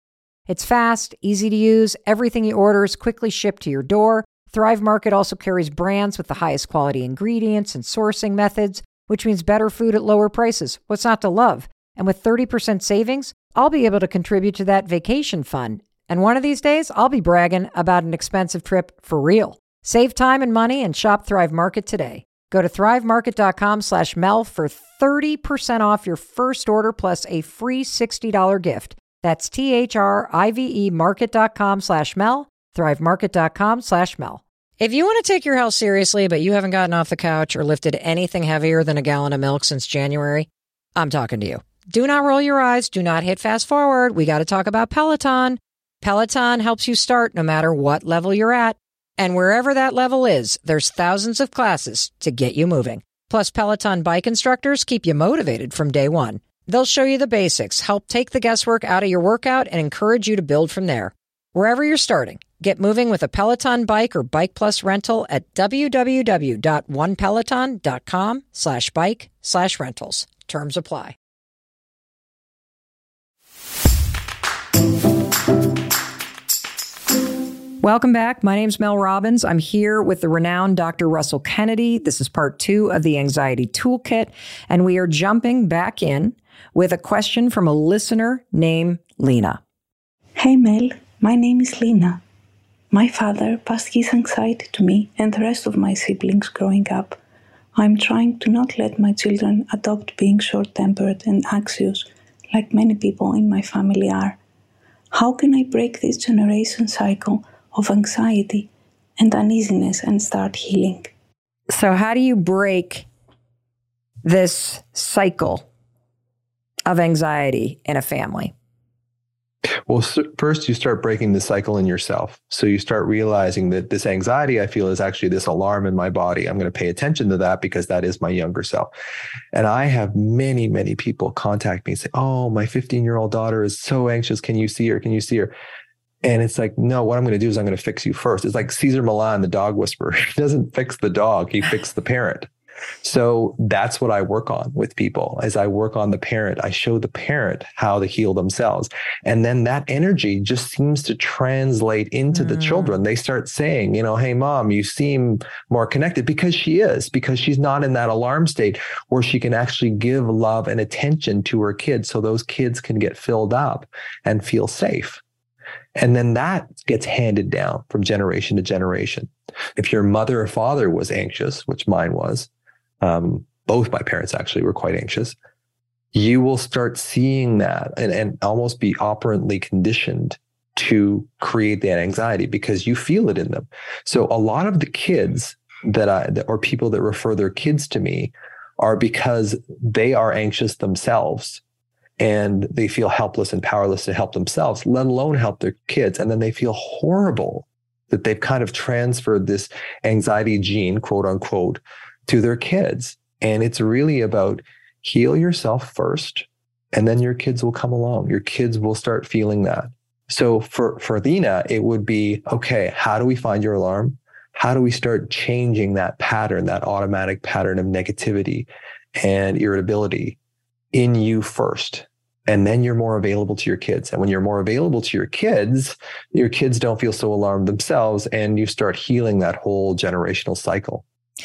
It's fast, easy to use. Everything you order is quickly shipped to your door. Thrive Market also carries brands with the highest quality ingredients and sourcing methods, which means better food at lower prices. What's not to love? And with thirty percent savings, I'll be able to contribute to that vacation fund. And one of these days, I'll be bragging about an expensive trip for real. Save time and money and shop Thrive Market today. Go to thrivemarket.com slash Mel for thirty percent off your first order plus a free sixty dollars gift. That's T-H-R-I-V-E market.com slash Mel, thrivemarket.com slash Mel. If you want to take your health seriously, but you haven't gotten off the couch or lifted anything heavier than a gallon of milk since January, I'm talking to you. Do not roll your eyes. Do not hit fast forward. We got to talk about Peloton. Peloton helps you start no matter what level you're at. And wherever that level is, there's thousands of classes to get you moving. Plus, Peloton bike instructors keep you motivated from day one. They'll show you the basics, help take the guesswork out of your workout, and encourage you to build from there. Wherever you're starting, get moving with a Peloton bike or Bike Plus rental at www.onepeloton.com slash bike slash rentals. Terms apply. Welcome back. My name's Mel Robbins. I'm here with the renowned Doctor Russell Kennedy. This is part two of the Anxiety Toolkit, and we are jumping back in with a question from a listener named Lena. Hey Mel, my name is Lena. My father passed his anxiety to me and the rest of my siblings growing up. I'm trying to not let my children adopt being short-tempered and anxious like many people in my family are. How can I break this generation cycle of anxiety and uneasiness and start healing? So how do you break this cycle of anxiety in a family? Well, first you start breaking the cycle in yourself. So you start realizing that this anxiety I feel is actually this alarm in my body. I'm going to pay attention to that because that is my younger self. And I have many, many people contact me and say, oh, my fifteen-year-old daughter is so anxious. Can you see her? Can you see her? And it's like, no, what I'm going to do is I'm going to fix you first. It's like Cesar Millan, the dog whisperer. He doesn't fix the dog. He fixes the parent. So that's what I work on with people. As I work on the parent, I show the parent how to heal themselves. And then that energy just seems to translate into mm. the children. They start saying, you know, hey, mom, you seem more connected, because she is, because she's not in that alarm state where she can actually give love and attention to her kids. So those kids can get filled up and feel safe. And then that gets handed down from generation to generation. If your mother or father was anxious, which mine was, Um, both my parents actually were quite anxious, you will start seeing that and, and almost be operantly conditioned to create that anxiety because you feel it in them. So a lot of the kids that I, or people that refer their kids to me are because they are anxious themselves and they feel helpless and powerless to help themselves, let alone help their kids. And then they feel horrible that they've kind of transferred this anxiety gene, quote unquote, to their kids. And it's really about heal yourself first, and then your kids will come along. Your kids will start feeling that. So for, for Lena, it would be, okay, how do we find your alarm? How do we start changing that pattern, that automatic pattern of negativity and irritability in you first? And then you're more available to your kids. And when you're more available to your kids, your kids don't feel so alarmed themselves, and you start healing that whole generational cycle.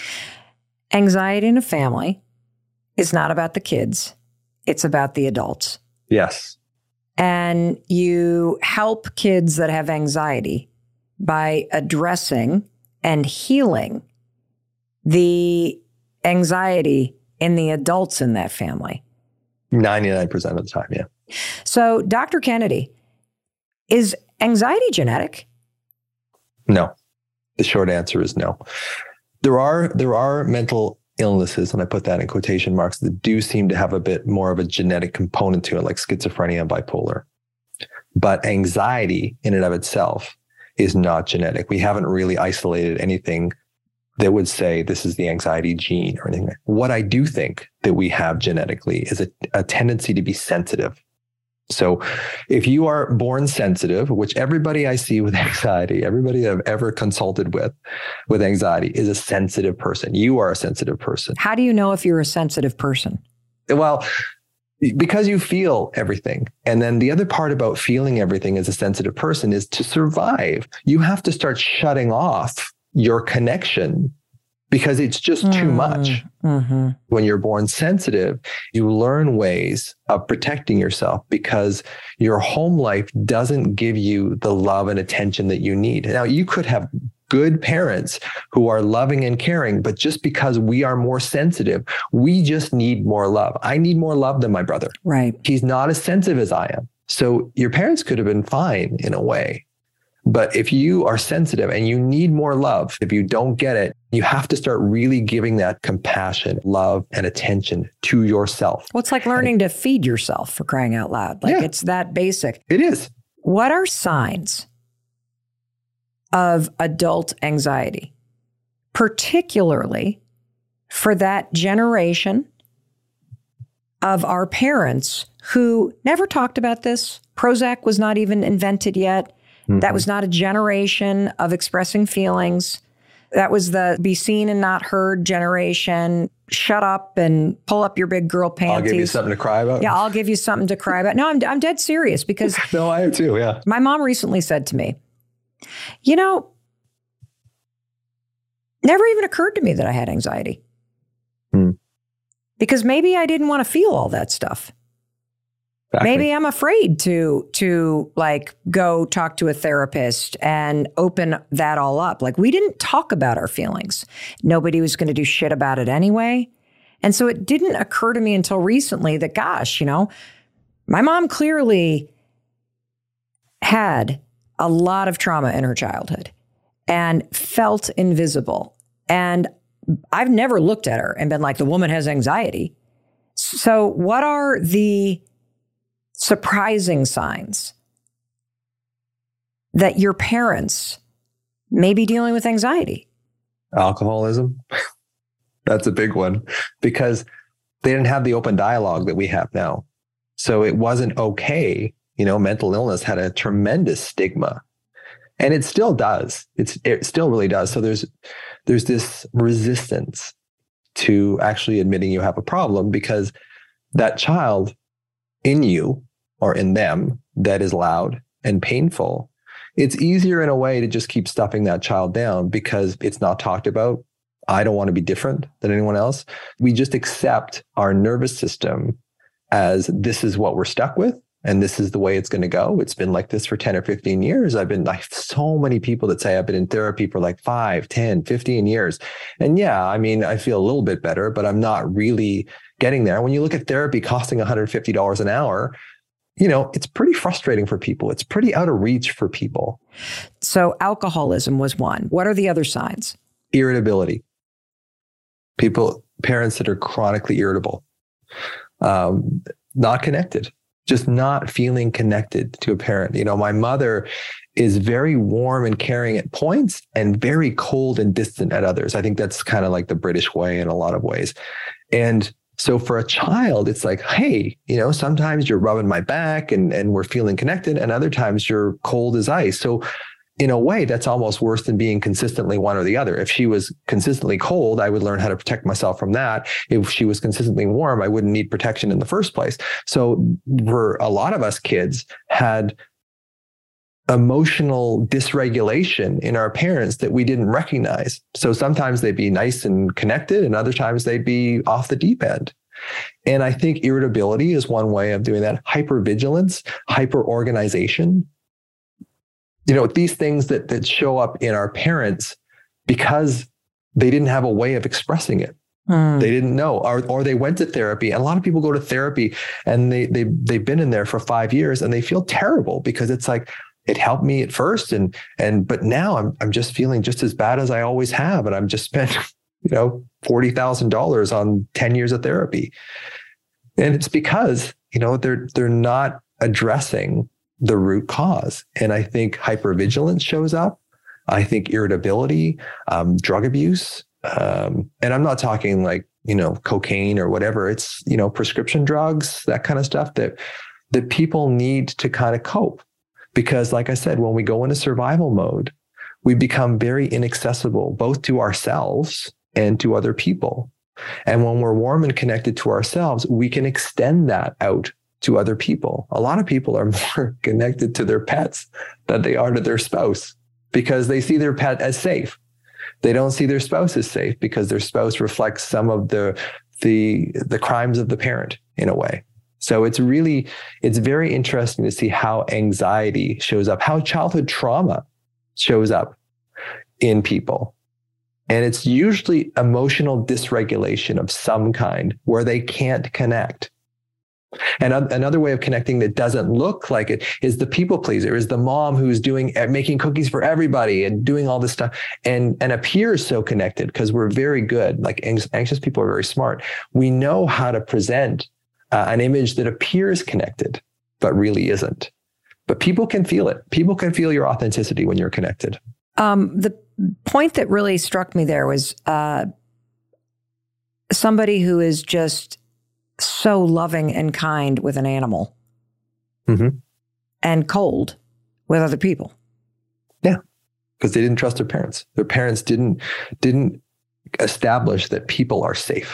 Anxiety in a family is not about the kids. It's about the adults. Yes. And you help kids that have anxiety by addressing and healing the anxiety in the adults in that family. ninety-nine percent of the time, yeah. So, Doctor Kennedy, is anxiety genetic? No. The short answer is no. There are there are mental illnesses, and I put that in quotation marks, that do seem to have a bit more of a genetic component to it, like schizophrenia and bipolar. But anxiety in and of itself is not genetic. We haven't really isolated anything that would say this is the anxiety gene or anything. What I do think that we have genetically is a, a tendency to be sensitive. So if you are born sensitive, which everybody I see with anxiety, everybody I've ever consulted with, with anxiety is a sensitive person. You are a sensitive person. How do you know if you're a sensitive person? Well, because you feel everything. And then the other part about feeling everything as a sensitive person is to survive, you have to start shutting off your connection because it's just mm, too much. Mm-hmm. When you're born sensitive, you learn ways of protecting yourself because your home life doesn't give you the love and attention that you need. Now, you could have good parents who are loving and caring, but just because we are more sensitive, we just need more love. I need more love than my brother. Right. He's not as sensitive as I am. So your parents could have been fine in a way. But if you are sensitive and you need more love, if you don't get it, you have to start really giving that compassion, love, and attention to yourself. Well, it's like learning and, to feed yourself, for crying out loud. Like yeah, it's that basic. It is. What are signs of adult anxiety, particularly for that generation of our parents who never talked about this? Prozac was not even invented yet. Mm-hmm. That was not a generation of expressing feelings. That was the be seen and not heard generation. Shut up and pull up your big girl panties. I'll give you something to cry about. Yeah, I'll give you something to cry about. No, I'm I'm dead serious because no, I am too. Yeah. My mom recently said to me, you know, never even occurred to me that I had anxiety. Hmm. Because maybe I didn't want to feel all that stuff. Exactly. Maybe I'm afraid to, to like go talk to a therapist and open that all up. Like we didn't talk about our feelings. Nobody was going to do shit about it anyway. And so it didn't occur to me until recently that, gosh, you know, my mom clearly had a lot of trauma in her childhood and felt invisible. And I've never looked at her and been like, the woman has anxiety. So what are the surprising signs that your parents may be dealing with anxiety? Alcoholism. That's a big one because they didn't have the open dialogue that we have now. So it wasn't okay. You know, mental illness had a tremendous stigma. And it still does. It's it still really does. So there's there's this resistance to actually admitting you have a problem because that child in you or in them that is loud and painful, it's easier in a way to just keep stuffing that child down because it's not talked about. I don't want to be different than anyone else. We just accept our nervous system as this is what we're stuck with. And this is the way it's going to go. It's been like this for ten or fifteen years. I've been like so many people that say I've been in therapy for like five, ten, fifteen years. And yeah, I mean, I feel a little bit better, but I'm not really getting there. When you look at therapy costing one hundred fifty dollars an hour, you know, it's pretty frustrating for people. It's pretty out of reach for people. So alcoholism was one. What are the other signs? Irritability. People, parents that are chronically irritable, um, not connected. Just not feeling connected to a parent. You know, my mother is very warm and caring at points and very cold and distant at others. I think that's kind of like the British way in a lot of ways. And so for a child, it's like, hey, you know, sometimes you're rubbing my back and, and we're feeling connected, and other times you're cold as ice. So in a way, that's almost worse than being consistently one or the other. If she was consistently cold, I would learn how to protect myself from that. If she was consistently warm, I wouldn't need protection in the first place. So for a lot of us kids had emotional dysregulation in our parents that we didn't recognize. So sometimes they'd be nice and connected, and other times they'd be off the deep end. And I think irritability is one way of doing that. Hypervigilance, hyperorganization. You know, these things that that show up in our parents because they didn't have a way of expressing it. Mm. They didn't know, or or they went to therapy. And a lot of people go to therapy and they they they've been in there for five years and they feel terrible because it's like, it helped me at first, and and but now I'm I'm just feeling just as bad as I always have, and I've just spent you know forty thousand dollars on ten years of therapy, and it's because you know they're they're not addressing the root cause. And I think hypervigilance shows up. I think irritability, um, drug abuse. Um, and I'm not talking like, you know, cocaine or whatever. It's, you know, prescription drugs, that kind of stuff that, that people need to kind of cope. Because like I said, when we go into survival mode, we become very inaccessible, both to ourselves and to other people. And when we're warm and connected to ourselves, we can extend that out to other people. A lot of people are more connected to their pets than they are to their spouse because they see their pet as safe. They don't see their spouse as safe because their spouse reflects some of the the the crimes of the parent in a way. So it's really, it's very interesting to see how anxiety shows up, how childhood trauma shows up in people. And it's usually emotional dysregulation of some kind where they can't connect. And another way of connecting that doesn't look like it is the people pleaser, is the mom who's doing, making cookies for everybody and doing all this stuff and, and appears so connected because we're very good. Like anxious people are very smart. We know how to present uh, an image that appears connected, but really isn't. But people can feel it. People can feel your authenticity when you're connected. Um, the point that really struck me there was uh, somebody who is just so loving and kind with an animal mm-hmm. and cold with other people. Yeah, because they didn't trust their parents. Their parents didn't didn't establish that people are safe.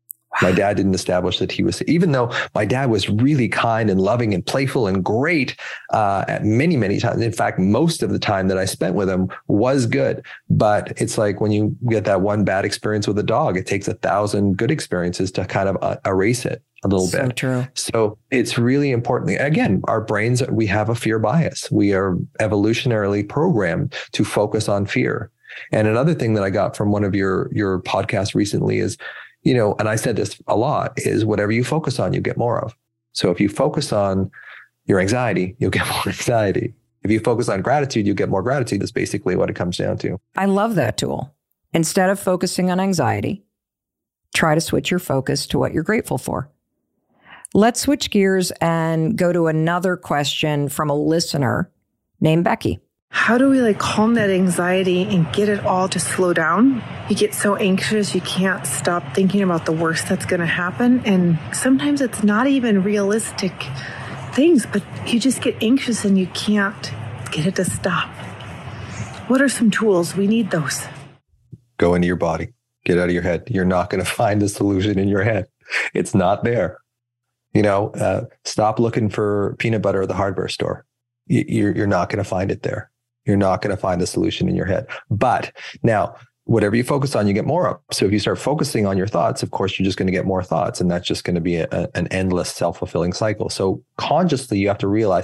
My dad didn't establish that he was, even though my dad was really kind and loving and playful and great uh, at many, many times. In fact, most of the time that I spent with him was good. But it's like when you get that one bad experience with a dog, it takes a thousand good experiences to kind of uh, erase it a little so bit. True. So it's really important. Again, our brains, we have a fear bias. We are evolutionarily programmed to focus on fear. And another thing that I got from one of your, your podcasts recently is, you know, and I said this a lot, is whatever you focus on, you get more of. So if you focus on your anxiety, you'll get more anxiety. If you focus on gratitude, you get more gratitude. That's basically what it comes down to. I love that tool. Instead of focusing on anxiety, try to switch your focus to what you're grateful for. Let's switch gears and go to another question from a listener named Becky. How do we like calm that anxiety and get it all to slow down? You get so anxious, you can't stop thinking about the worst that's going to happen. And sometimes it's not even realistic things, but you just get anxious and you can't get it to stop. What are some tools? We need those. Go into your body. Get out of your head. You're not going to find the solution in your head. It's not there. You know, uh, stop looking for peanut butter at the hardware store. You're, you're not going to find it there. You're not going to find the solution in your head. But now, whatever you focus on, you get more of. So if you start focusing on your thoughts, of course, you're just going to get more thoughts. And that's just going to be a, a, an endless self-fulfilling cycle. So consciously, you have to realize,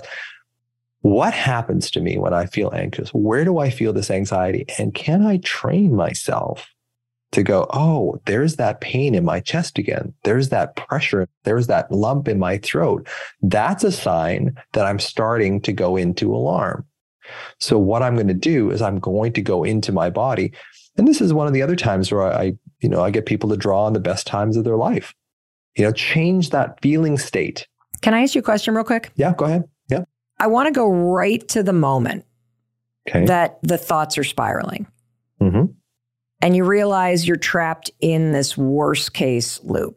what happens to me when I feel anxious? Where do I feel this anxiety? And can I train myself to go, oh, there's that pain in my chest again. There's that pressure. There's that lump in my throat. That's a sign that I'm starting to go into alarm. So what I'm going to do is I'm going to go into my body. And this is one of the other times where I, you know, I get people to draw on the best times of their life. You know, change that feeling state. Can I ask you a question real quick? Yeah, go ahead. Yeah. I want to go right to the moment okay. that the thoughts are spiraling. Mm-hmm. And you realize you're trapped in this worst case loop.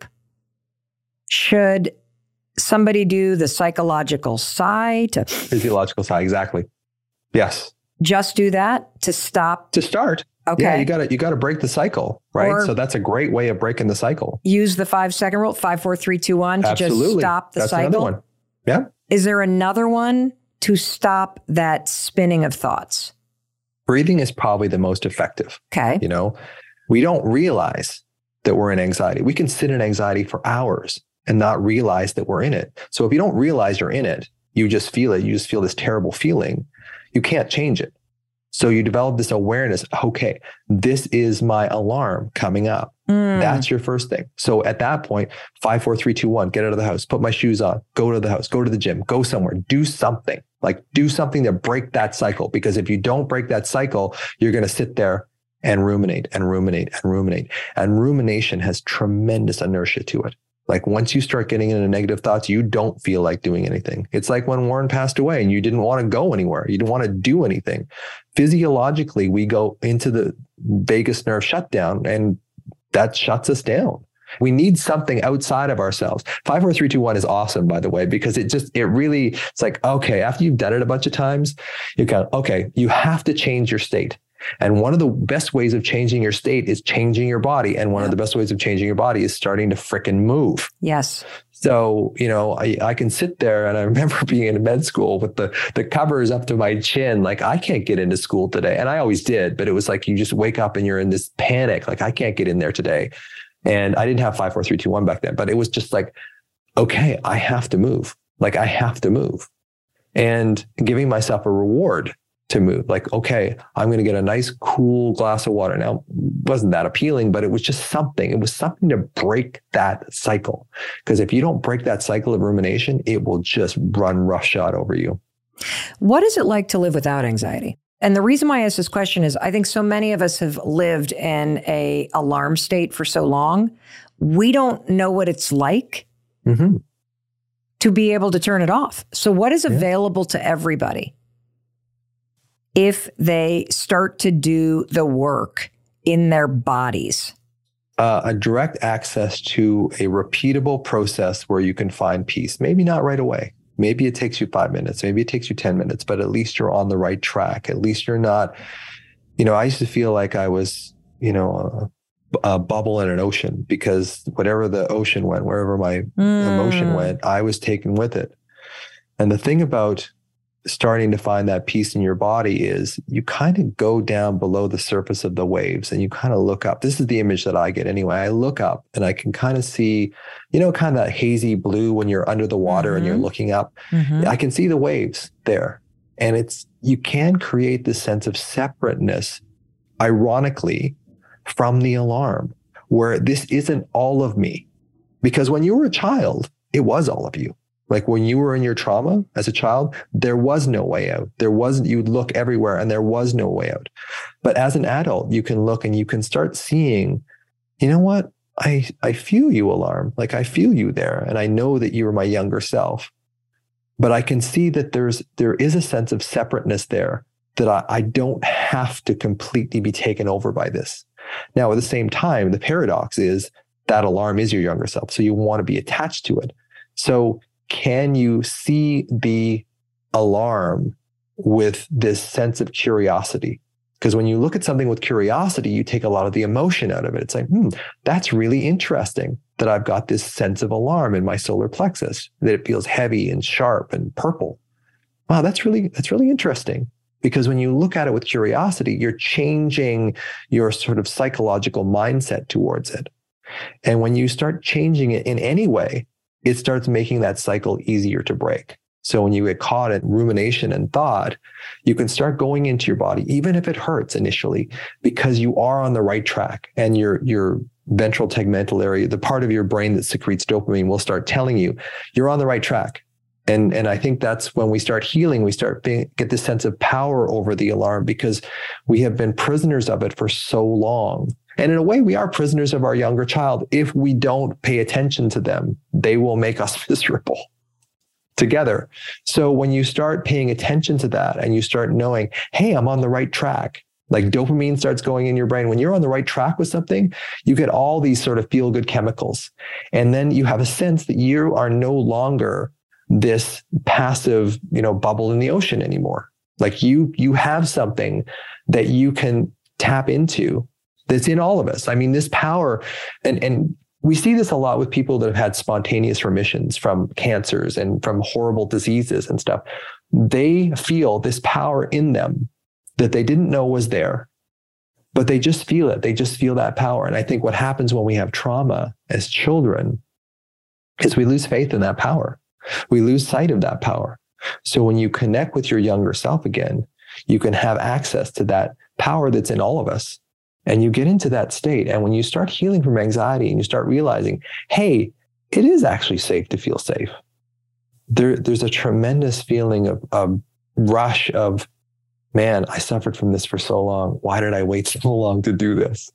Should somebody do the psychological sigh to... Physiological sigh, exactly. Yes. Just do that to stop? To start. Okay. Yeah, you got to you got to break the cycle, right? Or so that's a great way of breaking the cycle. Use the five second rule, five, four, three, two, one, to Absolutely. just stop the that's cycle. Another one. Yeah. Is there another one to stop that spinning of thoughts? Breathing is probably the most effective. Okay. You know, we don't realize that we're in anxiety. We can sit in anxiety for hours and not realize that we're in it. So if you don't realize you're in it, you just feel it. You just feel this terrible feeling. You can't change it. So you develop this awareness. Okay, this is my alarm coming up. Mm. That's your first thing. So at that point, five, four, three, two, one, get out of the house, put my shoes on, go to the house, go to the gym, go somewhere, do something. Like do something to break that cycle. Because if you don't break that cycle, you're going to sit there and ruminate and ruminate and ruminate. And rumination has tremendous inertia to it. Like once you start getting into negative thoughts, you don't feel like doing anything. It's like when Warren passed away and you didn't want to go anywhere. You didn't want to do anything. Physiologically, we go into the vagus nerve shutdown and that shuts us down. We need something outside of ourselves. Five, four, three, two, one is awesome, by the way, because it just, it really, it's like, okay, after you've done it a bunch of times, you go, okay, you have to change your state. And one of the best ways of changing your state is changing your body. And one yeah. of the best ways of changing your body is starting to frickin' move. Yes. So, you know, I, I can sit there, and I remember being in med school with the, the covers up to my chin. Like, I can't get into school today. And I always did, but it was like, you just wake up and you're in this panic. Like, I can't get in there today. And I didn't have five, four, three, two, one back then, but it was just like, okay, I have to move. Like, I have to move, and giving myself a reward to move. Like, okay, I'm going to get a nice cool glass of water. Now, it wasn't that appealing, but it was just something. It was something to break that cycle. Because if you don't break that cycle of rumination, it will just run roughshod over you. What is it like to live without anxiety? And the reason why I ask this question is I think so many of us have lived in a alarm state for so long. We don't know what it's like mm-hmm. to be able to turn it off. So what is available yeah. to everybody if they start to do the work in their bodies? Uh, a direct access to a repeatable process where you can find peace. Maybe not right away. Maybe it takes you five minutes. Maybe it takes you ten minutes, but at least you're on the right track. At least you're not, you know, I used to feel like I was, you know, a, a bubble in an ocean, because whatever the ocean went, wherever my mm. emotion went, I was taken with it. And the thing about starting to find that peace in your body is you kind of go down below the surface of the waves and you kind of look up. This is the image that I get anyway. I look up and I can kind of see, you know, kind of that hazy blue when you're under the water mm-hmm. and you're looking up. Mm-hmm. I can see the waves there. And it's, you can create this sense of separateness, ironically, from the alarm, where this isn't all of me. Because when you were a child, it was all of you. Like when you were in your trauma as a child, there was no way out. There wasn't, you'd look everywhere and there was no way out. But as an adult, you can look and you can start seeing, you know what? I, I feel you, alarm. Like I feel you there. And I know that you are my younger self. But I can see that there's, there is a sense of separateness there, that I, I don't have to completely be taken over by this. Now, at the same time, the paradox is that alarm is your younger self. So you want to be attached to it. So can you see the alarm with this sense of curiosity? Because when you look at something with curiosity, you take a lot of the emotion out of it. It's like, hmm, that's really interesting that I've got this sense of alarm in my solar plexus, that it feels heavy and sharp and purple. Wow, that's really, that's really interesting. Because when you look at it with curiosity, you're changing your sort of psychological mindset towards it. And when you start changing it in any way, it starts making that cycle easier to break. So when you get caught in rumination and thought, you can start going into your body, even if it hurts initially, because you are on the right track, and your, your ventral tegmental area, the part of your brain that secretes dopamine, will start telling you you're on the right track. And, and I think that's when we start healing, we start being, get this sense of power over the alarm, because we have been prisoners of it for so long. And in a way, we are prisoners of our younger child. If we don't pay attention to them, they will make us miserable together. So when you start paying attention to that and you start knowing, hey, I'm on the right track, like dopamine starts going in your brain. When you're on the right track with something, you get all these sort of feel-good chemicals. And then you have a sense that you are no longer this passive, you know, bubble in the ocean anymore. Like you, you have something that you can tap into that's in all of us. I mean, this power, and, and we see this a lot with people that have had spontaneous remissions from cancers and from horrible diseases and stuff. They feel this power in them that they didn't know was there, but they just feel it. They just feel that power. And I think what happens when we have trauma as children is we lose faith in that power. We lose sight of that power. So when you connect with your younger self again, you can have access to that power that's in all of us. And you get into that state. And when you start healing from anxiety and you start realizing, hey, it is actually safe to feel safe. There, there's a tremendous feeling of a rush of, man, I suffered from this for so long. Why did I wait so long to do this?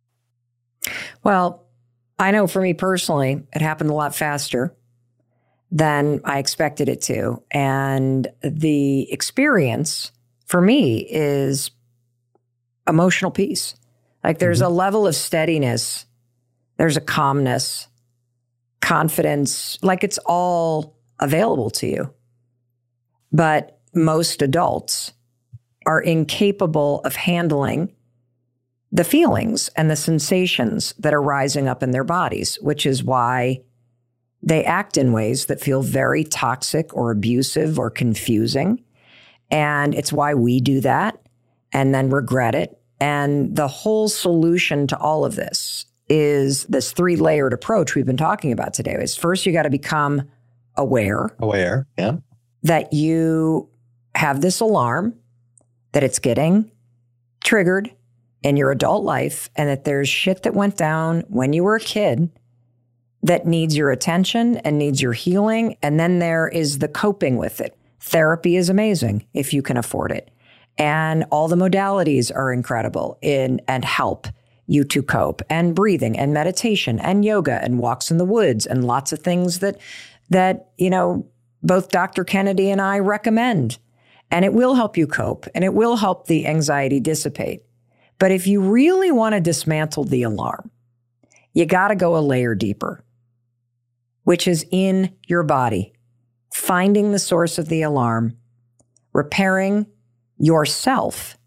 Well, I know for me personally, it happened a lot faster than I expected it to. And the experience for me is emotional peace. Like there's mm-hmm. a level of steadiness, there's a calmness, confidence, like it's all available to you. But most adults are incapable of handling the feelings and the sensations that are rising up in their bodies, which is why they act in ways that feel very toxic or abusive or confusing. And it's why we do that and then regret it. And the whole solution to all of this is this three-layered approach we've been talking about today. Is first, you got to become aware. Aware, yeah. That you have this alarm, that it's getting triggered in your adult life, and that there's shit that went down when you were a kid that needs your attention and needs your healing. And then there is the coping with it. Therapy is amazing if you can afford it. And all the modalities are incredible in and help you to cope, and breathing and meditation and yoga and walks in the woods and lots of things that, that, you know, both Doctor Kennedy and I recommend. And it will help you cope, and it will help the anxiety dissipate. But if you really want to dismantle the alarm, you got to go a layer deeper, which is in your body, finding the source of the alarm, repairing yourself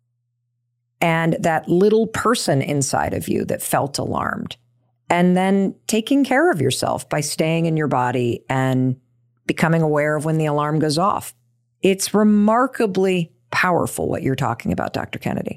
and that little person inside of you that felt alarmed, and then taking care of yourself by staying in your body and becoming aware of when the alarm goes off. It's remarkably powerful what you're talking about, Doctor Kennedy.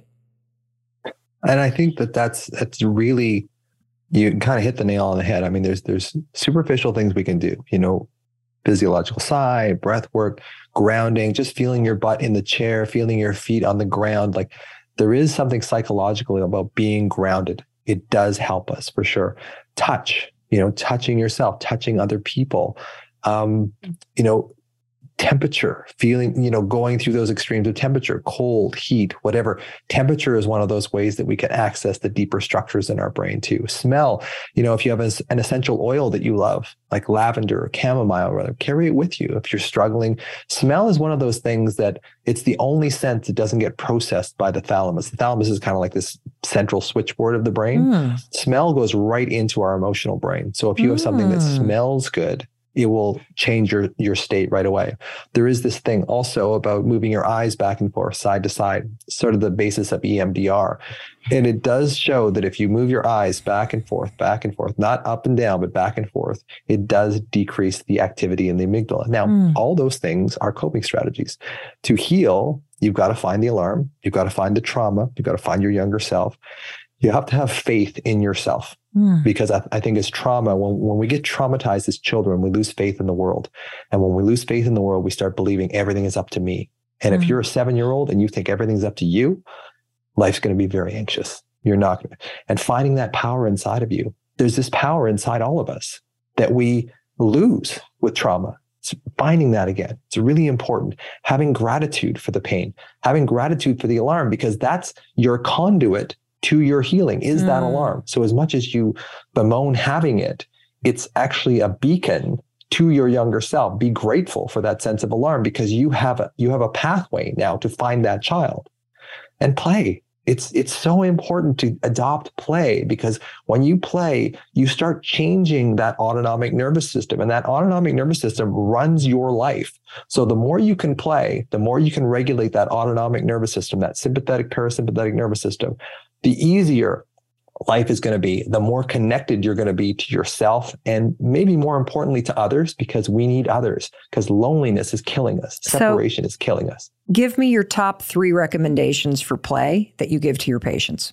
And I think that that's, that's really, you kind of hit the nail on the head. I mean, there's, there's superficial things we can do, you know, physiological sigh, breath work, grounding, just feeling your butt in the chair, feeling your feet on the ground. Like, there is something psychological about being grounded. It does help us for sure. Touch, you know, touching yourself, touching other people, um, you know, temperature, feeling, you know, going through those extremes of temperature, cold, heat, whatever. Temperature is one of those ways that we can access the deeper structures in our brain too. Smell, you know, if you have a, an essential oil that you love, like lavender or chamomile, rather, carry it with you. If you're struggling, smell is one of those things that it's the only sense that doesn't get processed by the thalamus. The thalamus is kind of like this central switchboard of the brain. Mm. Smell goes right into our emotional brain. So if you have something that smells good, it will change your, your state right away. There is this thing also about moving your eyes back and forth, side to side, sort of the basis of E M D R. And it does show that if you move your eyes back and forth, back and forth, not up and down, but back and forth, it does decrease the activity in the amygdala. Now, mm. all those things are coping strategies. To heal, you've got to find the alarm. You've got to find the trauma. You've got to find your younger self. You have to have faith in yourself. Because I, I think as trauma, when, when we get traumatized as children, we lose faith in the world. And when we lose faith in the world, we start believing everything is up to me. And mm. if you're a seven-year-old and you think everything's up to you, life's going to be very anxious. You're not going to. And finding that power inside of you, there's this power inside all of us that we lose with trauma. It's finding that again. It's really important. Having gratitude for the pain, having gratitude for the alarm, because that's your conduit to your healing is mm. that alarm. So as much as you bemoan having it, it's actually a beacon to your younger self. Be grateful for that sense of alarm, because you have a, you have a pathway now to find that child and play. It's, it's so important to adopt play, because when you play, you start changing that autonomic nervous system, and that autonomic nervous system runs your life. So the more you can play, the more you can regulate that autonomic nervous system, that sympathetic, parasympathetic nervous system, the easier life is going to be, the more connected you're going to be to yourself, and maybe more importantly to others, because we need others, because loneliness is killing us. Separation so, is killing us. Give me your top three recommendations for play that you give to your patients.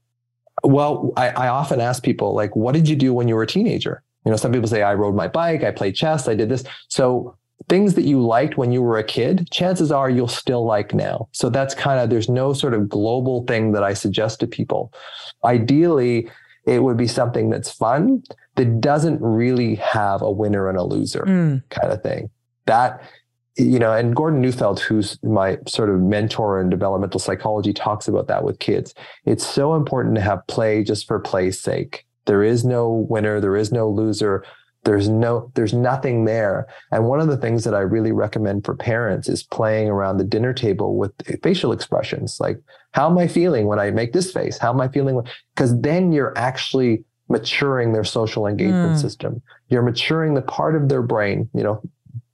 Well, I, I often ask people, like, what did you do when you were a teenager? You know, some people say, I rode my bike, I played chess, I did this. So things that you liked when you were a kid, chances are you'll still like now. So that's kind of, there's no sort of global thing that I suggest to people. Ideally, it would be something that's fun, that doesn't really have a winner and a loser mm. kind of thing. That, you know, and Gordon Neufeld, who's my sort of mentor in developmental psychology, talks about that with kids. It's so important to have play just for play's sake. There is no winner, there is no loser. There's no, there's nothing there. And one of the things that I really recommend for parents is playing around the dinner table with facial expressions. Like, how am I feeling when I make this face? How am I feeling? Because then you're actually maturing their social engagement mm. system. You're maturing the part of their brain, you know,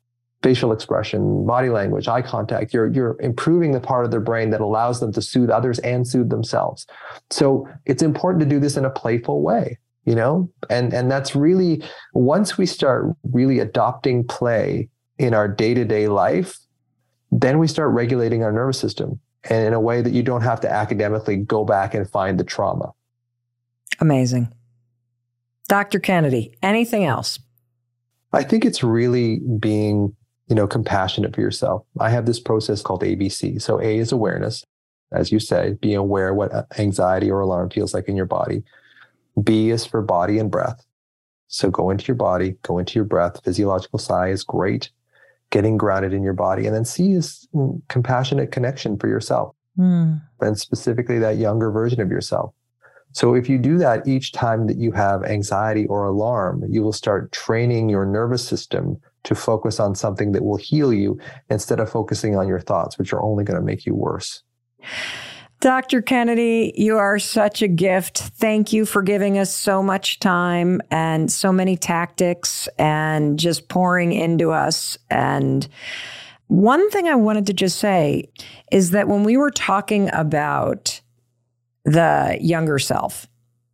facial expression, body language, eye contact. You're, you're improving the part of their brain that allows them to soothe others and soothe themselves. So it's important to do this in a playful way, you know? And, and that's really, once we start really adopting play in our day-to-day life, then we start regulating our nervous system, and in a way that you don't have to academically go back and find the trauma. Amazing. Doctor Kennedy, anything else? I think it's really being, you know, compassionate for yourself. I have this process called A B C. So A is awareness. As you say, being aware what anxiety or alarm feels like in your body. B is for body and breath. So go into your body, go into your breath. Physiological sigh is great. Getting grounded in your body. And then C is compassionate connection for yourself. Mm. And specifically that younger version of yourself. So if you do that each time that you have anxiety or alarm, you will start training your nervous system to focus on something that will heal you instead of focusing on your thoughts, which are only going to make you worse. Doctor Kennedy, you are such a gift. Thank you for giving us so much time and so many tactics and just pouring into us. And one thing I wanted to just say is that when we were talking about the younger self,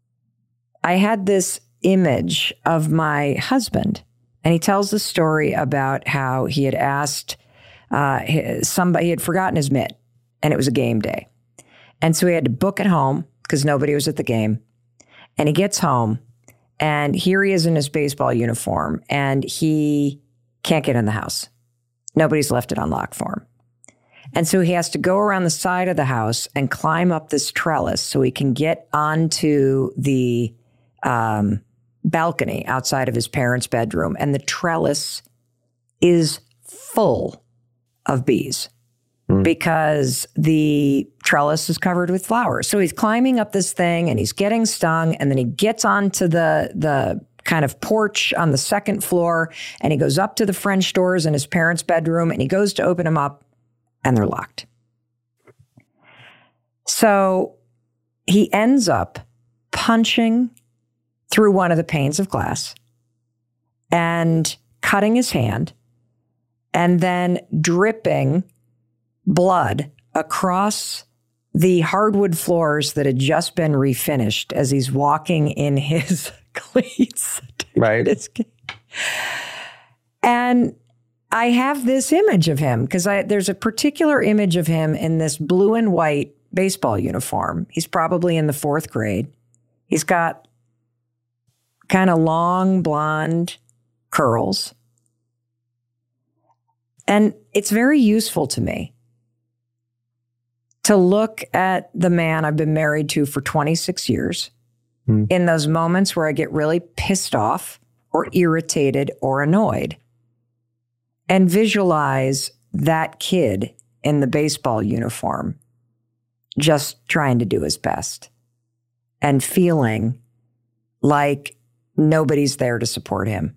I had this image of my husband, and he tells the story about how he had asked uh, somebody, he had forgotten his mitt, and it was a game day. And so he had to book it home because nobody was at the game. And he gets home, and here he is in his baseball uniform, and he can't get in the house. Nobody's left it unlocked for him. And so he has to go around the side of the house and climb up this trellis so he can get onto the um, balcony outside of his parents' bedroom. And the trellis is full of bees mm. because the trellis is covered with flowers. So he's climbing up this thing and he's getting stung. And then he gets onto the the kind of porch on the second floor, and he goes up to the French doors in his parents' bedroom, and he goes to open them up, and they're locked. So he ends up punching through one of the panes of glass and cutting his hand, and then dripping blood across the hardwood floors that had just been refinished as he's walking in his cleats. Right. And I have this image of him because there's a particular image of him in this blue and white baseball uniform. He's probably in the fourth grade. He's got kind of long blonde curls. And it's very useful to me to look at the man I've been married to for twenty-six years mm. in those moments where I get really pissed off or irritated or annoyed, and visualize that kid in the baseball uniform just trying to do his best and feeling like nobody's there to support him.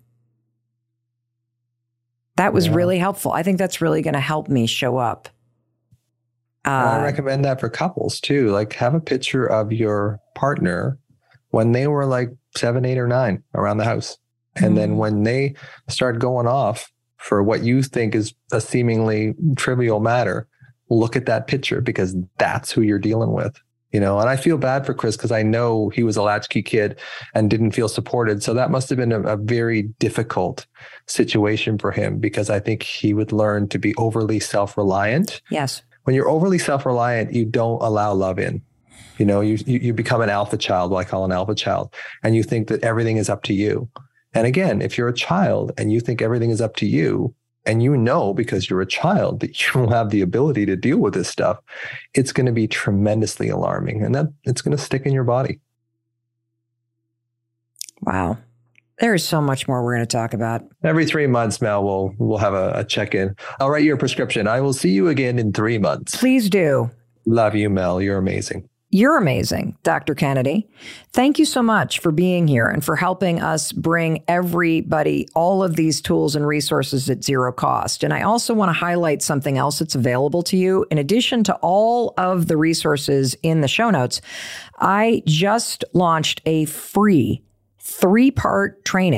That was yeah. really helpful. I think that's really going to help me show up. Uh, I recommend that for couples too. Like, have a picture of your partner when they were like seven, eight, or nine around the house. And mm-hmm. then when they start going off for what you think is a seemingly trivial matter, look at that picture, because that's who you're dealing with. You know, and I feel bad for Chris because I know he was a latchkey kid and didn't feel supported. So that must have been a, a very difficult situation for him, because I think he would learn to be overly self-reliant. Yes. When you're overly self-reliant, you don't allow love in. You know, you, you you become an alpha child, what I call an alpha child, and you think that everything is up to you. And again, if you're a child and you think everything is up to you, and you know, because you're a child, that you don't have the ability to deal with this stuff, it's going to be tremendously alarming, and that it's going to stick in your body. Wow. There is so much more we're going to talk about. Every three months, Mel, we'll, we'll have a, a check-in. I'll write you a prescription. I will see you again in three months. Please do. Love you, Mel. You're amazing. You're amazing, Doctor Kennedy. Thank you so much for being here and for helping us bring everybody all of these tools and resources at zero cost. And I also want to highlight something else that's available to you. In addition to all of the resources in the show notes, I just launched a free three-part training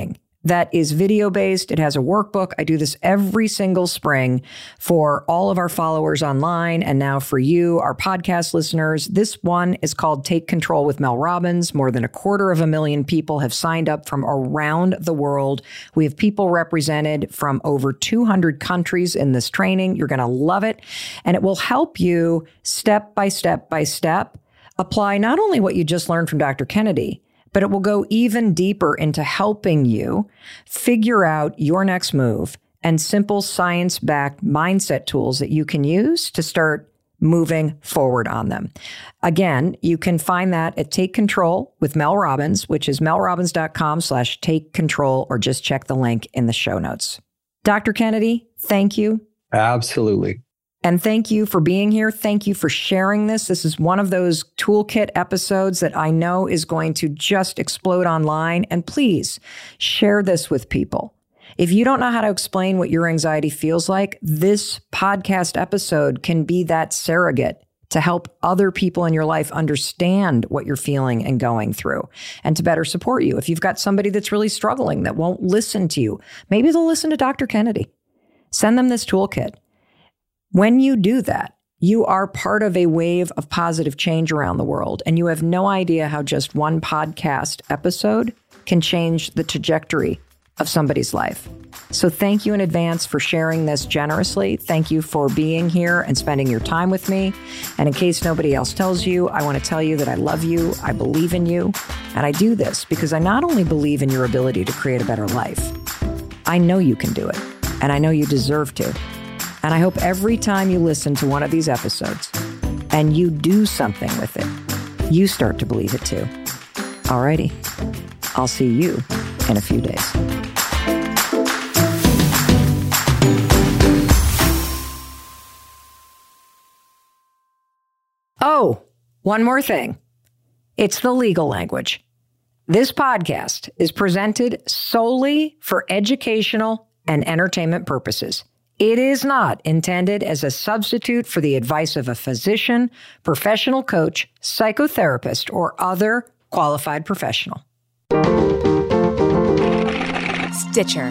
that is video-based. It has a workbook. I do this every single spring for all of our followers online, and now for you, our podcast listeners. This one is called Take Control with Mel Robbins. More than a quarter of a million people have signed up from around the world. We have people represented from over two hundred countries in this training. You're going to love it, and it will help you step by step by step apply not only what you just learned from Doctor Kennedy, but it will go even deeper into helping you figure out your next move and simple science-backed mindset tools that you can use to start moving forward on them. Again, you can find that at Take Control with Mel Robbins, which is melrobbins.com slash take control, or just check the link in the show notes. Doctor Kennedy, thank you. Absolutely. And thank you for being here. Thank you for sharing this. This is one of those toolkit episodes that I know is going to just explode online. And please share this with people. If you don't know how to explain what your anxiety feels like, this podcast episode can be that surrogate to help other people in your life understand what you're feeling and going through, and to better support you. If you've got somebody that's really struggling that won't listen to you, maybe they'll listen to Doctor Kennedy. Send them this toolkit. When you do that, you are part of a wave of positive change around the world, and you have no idea how just one podcast episode can change the trajectory of somebody's life. So thank you in advance for sharing this generously. Thank you for being here and spending your time with me. And in case nobody else tells you, I want to tell you that I love you, I believe in you, and I do this because I not only believe in your ability to create a better life, I know you can do it, and I know you deserve to. And I hope every time you listen to one of these episodes and you do something with it, you start to believe it too. Alrighty, I'll see you in a few days. Oh, one more thing. It's the legal language. This podcast is presented solely for educational and entertainment purposes. It is not intended as a substitute for the advice of a physician, professional coach, psychotherapist, or other qualified professional. Stitcher.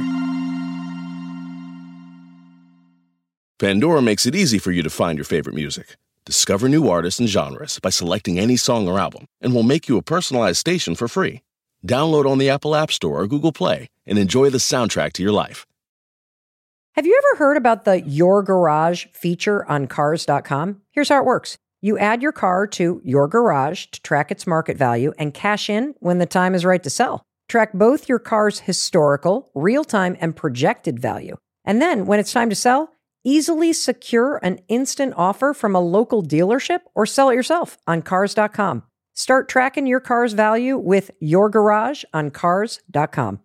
Pandora makes it easy for you to find your favorite music. Discover new artists and genres by selecting any song or album, and we'll make you a personalized station for free. Download on the Apple App Store or Google Play and enjoy the soundtrack to your life. Have you ever heard about the Your Garage feature on cars dot com? Here's how it works. You add your car to Your Garage to track its market value and cash in when the time is right to sell. Track both your car's historical, real-time, and projected value. And then, when it's time to sell, easily secure an instant offer from a local dealership or sell it yourself on cars dot com. Start tracking your car's value with Your Garage on cars dot com.